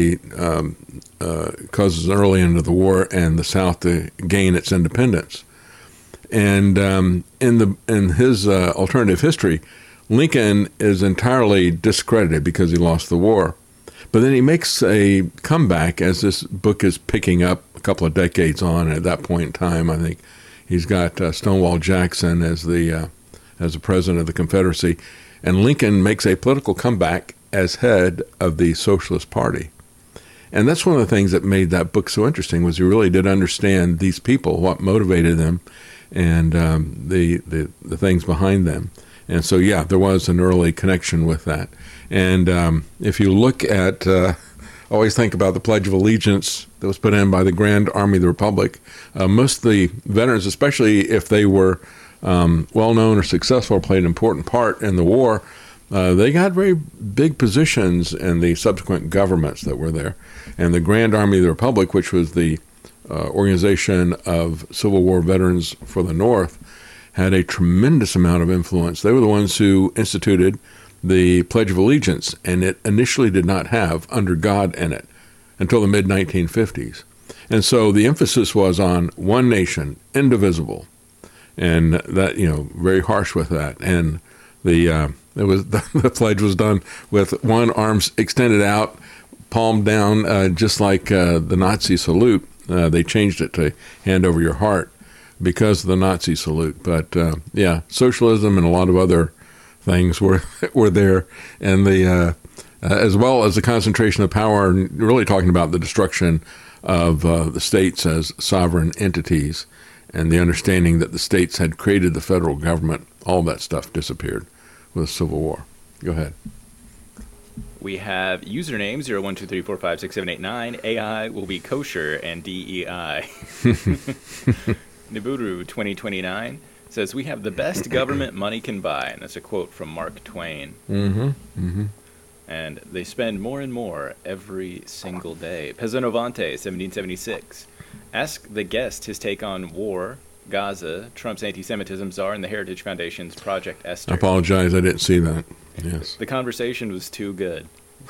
causes an early end of the war and the South to gain its independence. And in his alternative history, Lincoln is entirely discredited because he lost the war. But then he makes a comeback as this book is picking up a couple of decades on. At that point in time, I think he's got Stonewall Jackson as the president of the Confederacy. And Lincoln makes a political comeback as head of the Socialist Party. And that's one of the things that made that book so interesting, was he really did understand these people, what motivated them, and the things behind them. And so, yeah, there was an early connection with that. And if you look at, always think about the Pledge of Allegiance that was put in by the Grand Army of the Republic. Most of the veterans, especially if they were well-known or successful or played an important part in the war, they got very big positions in the subsequent governments that were there. And the Grand Army of the Republic, which was the organization of Civil War veterans for the North, had a tremendous amount of influence. They were the ones who instituted the Pledge of Allegiance, and it initially did not have "under God" in it until the mid-1950s. And so the emphasis was on one nation, indivisible, and that, very harsh with that. And the pledge was done with one arm extended out, palm down, just like the Nazi salute. They changed it to hand over your heart because of the Nazi salute. But socialism and a lot of other things were there, and the as well as the concentration of power, and really talking about the destruction of the states as sovereign entities, and the understanding that the states had created the federal government. All that stuff disappeared with the Civil War. Go ahead. We have username 0123456789. AI will be kosher and DEI. Nibiru 2029 says, we have the best government money can buy. And that's a quote from Mark Twain. Mm-hmm. Mm-hmm. And they spend more and more every single day. Pezzonovante, 1776. Ask the guest his take on war, Gaza, Trump's anti-Semitism czar, and the Heritage Foundation's Project Esther. I apologize, I didn't see that. Yes. The conversation was too good.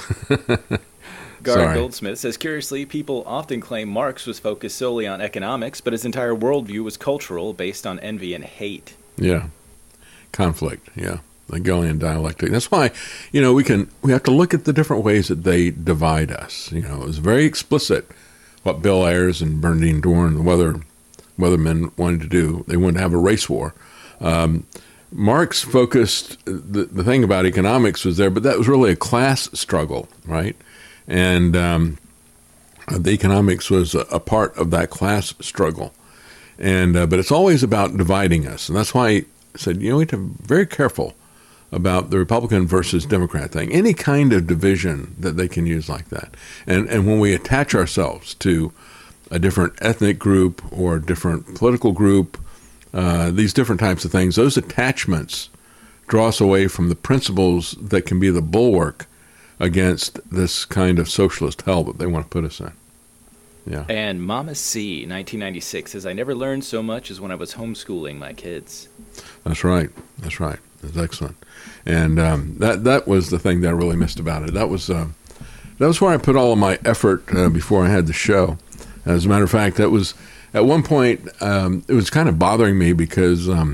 Gar Goldsmith says, curiously, people often claim Marx was focused solely on economics, but his entire worldview was cultural, based on envy and hate. Yeah. Conflict, yeah. The Hegelian dialectic. That's why, we have to look at the different ways that they divide us. It was very explicit what Bill Ayers and Bernardine Dohrn, the Weathermen, wanted to do. They wanted to have a race war. Marx focused, the thing about economics was there, but that was really a class struggle, right? And the economics was a part of that class struggle. And but it's always about dividing us. And that's why I said, we have to be very careful about the Republican versus Democrat thing. Any kind of division that they can use like that. And when we attach ourselves to a different ethnic group or a different political group these different types of things, those attachments draw us away from the principles that can be the bulwark against this kind of socialist hell that they want to put us in. Yeah. And Mama C, 1996, says, I never learned so much as when I was homeschooling my kids. That's right. That's right. That's excellent. And that was the thing that I really missed about it. That was where I put all of my effort before I had the show. As a matter of fact, that was at one point, it was kind of bothering me because I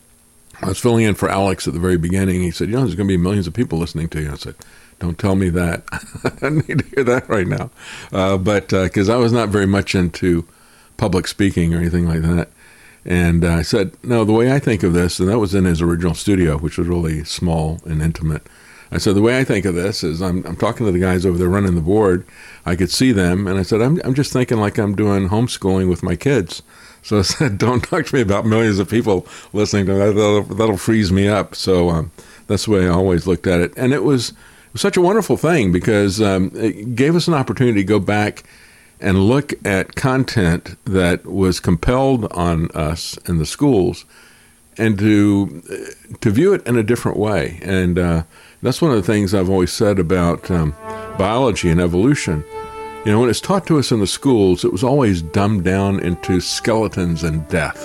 was filling in for Alex at the very beginning. He said, there's going to be millions of people listening to you. I said, don't tell me that. I need to hear that right now. But because I was not very much into public speaking or anything like that. And I said, no, the way I think of this, and that was in his original studio, which was really small and intimate. I said, the way I think of this is I'm talking to the guys over there running the board. I could see them. And I said, I'm just thinking like I'm doing homeschooling with my kids. So I said, don't talk to me about millions of people listening to that. That'll freeze me up. So that's the way I always looked at it. And it was such a wonderful thing because it gave us an opportunity to go back and look at content that was compelled on us in the schools and to view it in a different way. And that's one of the things I've always said about biology and evolution. When it's taught to us in the schools, it was always dumbed down into skeletons and death,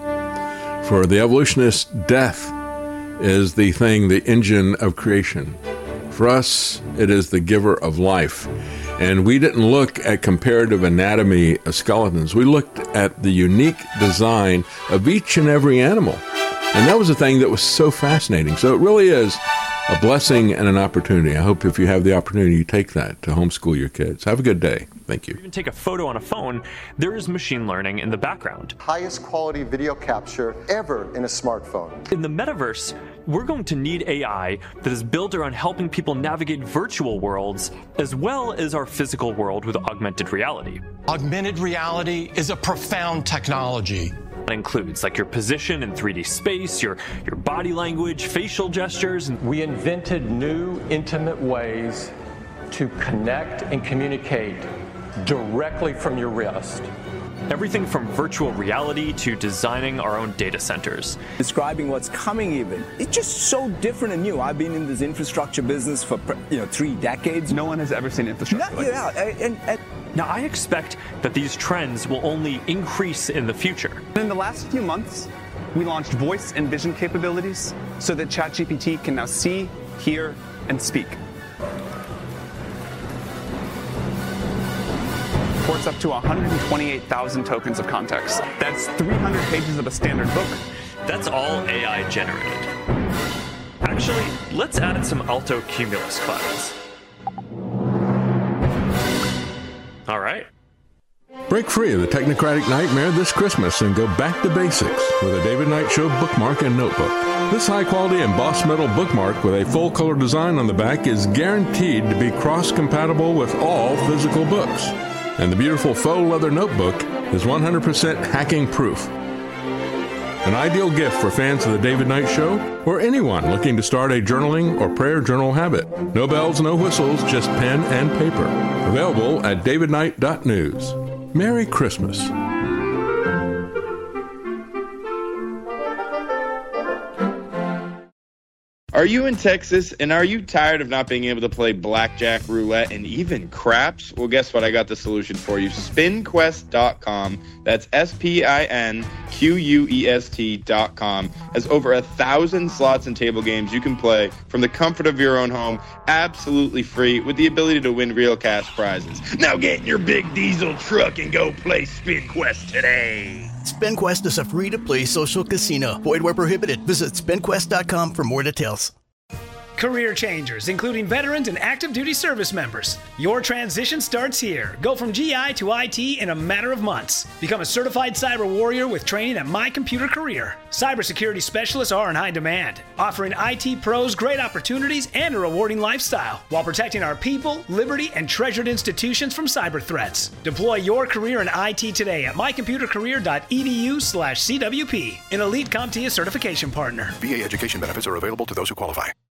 right? For the evolutionists, death is the thing, the engine of creation. For us, it is the giver of life. And we didn't look at comparative anatomy of skeletons. We looked at the unique design of each and every animal. And that was the thing that was so fascinating. So it really is a blessing and an opportunity. I hope if you have the opportunity, you take that to homeschool your kids. Have a good day. Thank you. Even take a photo on a phone, there is machine learning in the background. Highest quality video capture ever in a smartphone. In the metaverse, we're going to need AI that is built around helping people navigate virtual worlds as well as our physical world with augmented reality. Augmented reality is a profound technology. That includes like your position in 3D space, your body language, facial gestures. We invented new, intimate ways to connect and communicate directly from your wrist. Everything from virtual reality to designing our own data centers. Describing what's coming even. It's just so different and new. I've been in this infrastructure business for 3 decades. No one has ever seen infrastructure like this. Now, I expect that these trends will only increase in the future. In the last few months, we launched voice and vision capabilities so that ChatGPT can now see, hear, and speak. Ports up to 128,000 tokens of context. That's 300 pages of a standard book. That's all AI generated. Actually, let's add in some alto cumulus clouds. All right. Break free of the technocratic nightmare this Christmas and go back to basics with a David Knight Show bookmark and notebook. This high-quality embossed metal bookmark with a full-color design on the back is guaranteed to be cross-compatible with all physical books. And the beautiful faux leather notebook is 100% hacking-proof. An ideal gift for fans of the David Knight Show or anyone looking to start a journaling or prayer journal habit. No bells, no whistles, just pen and paper. Available at davidknight.news. Merry Christmas. Are you in Texas and are you tired of not being able to play blackjack, roulette, and even craps? Well, guess what? I got the solution for you. SpinQuest.com. That's SpinQuest.com. Has over 1,000 slots and table games you can play from the comfort of your own home, absolutely free, with the ability to win real cash prizes. Now get in your big diesel truck and go play SpinQuest today. SpinQuest is a free-to-play social casino. Void where prohibited. Visit SpinQuest.com for more details. Career changers, including veterans and active duty service members. Your transition starts here. Go from GI to IT in a matter of months. Become a certified cyber warrior with training at My Computer Career. Cybersecurity specialists are in high demand, offering IT pros great opportunities and a rewarding lifestyle while protecting our people, liberty, and treasured institutions from cyber threats. Deploy your career in IT today at mycomputercareer.edu/CWP, an elite CompTIA certification partner. VA education benefits are available to those who qualify.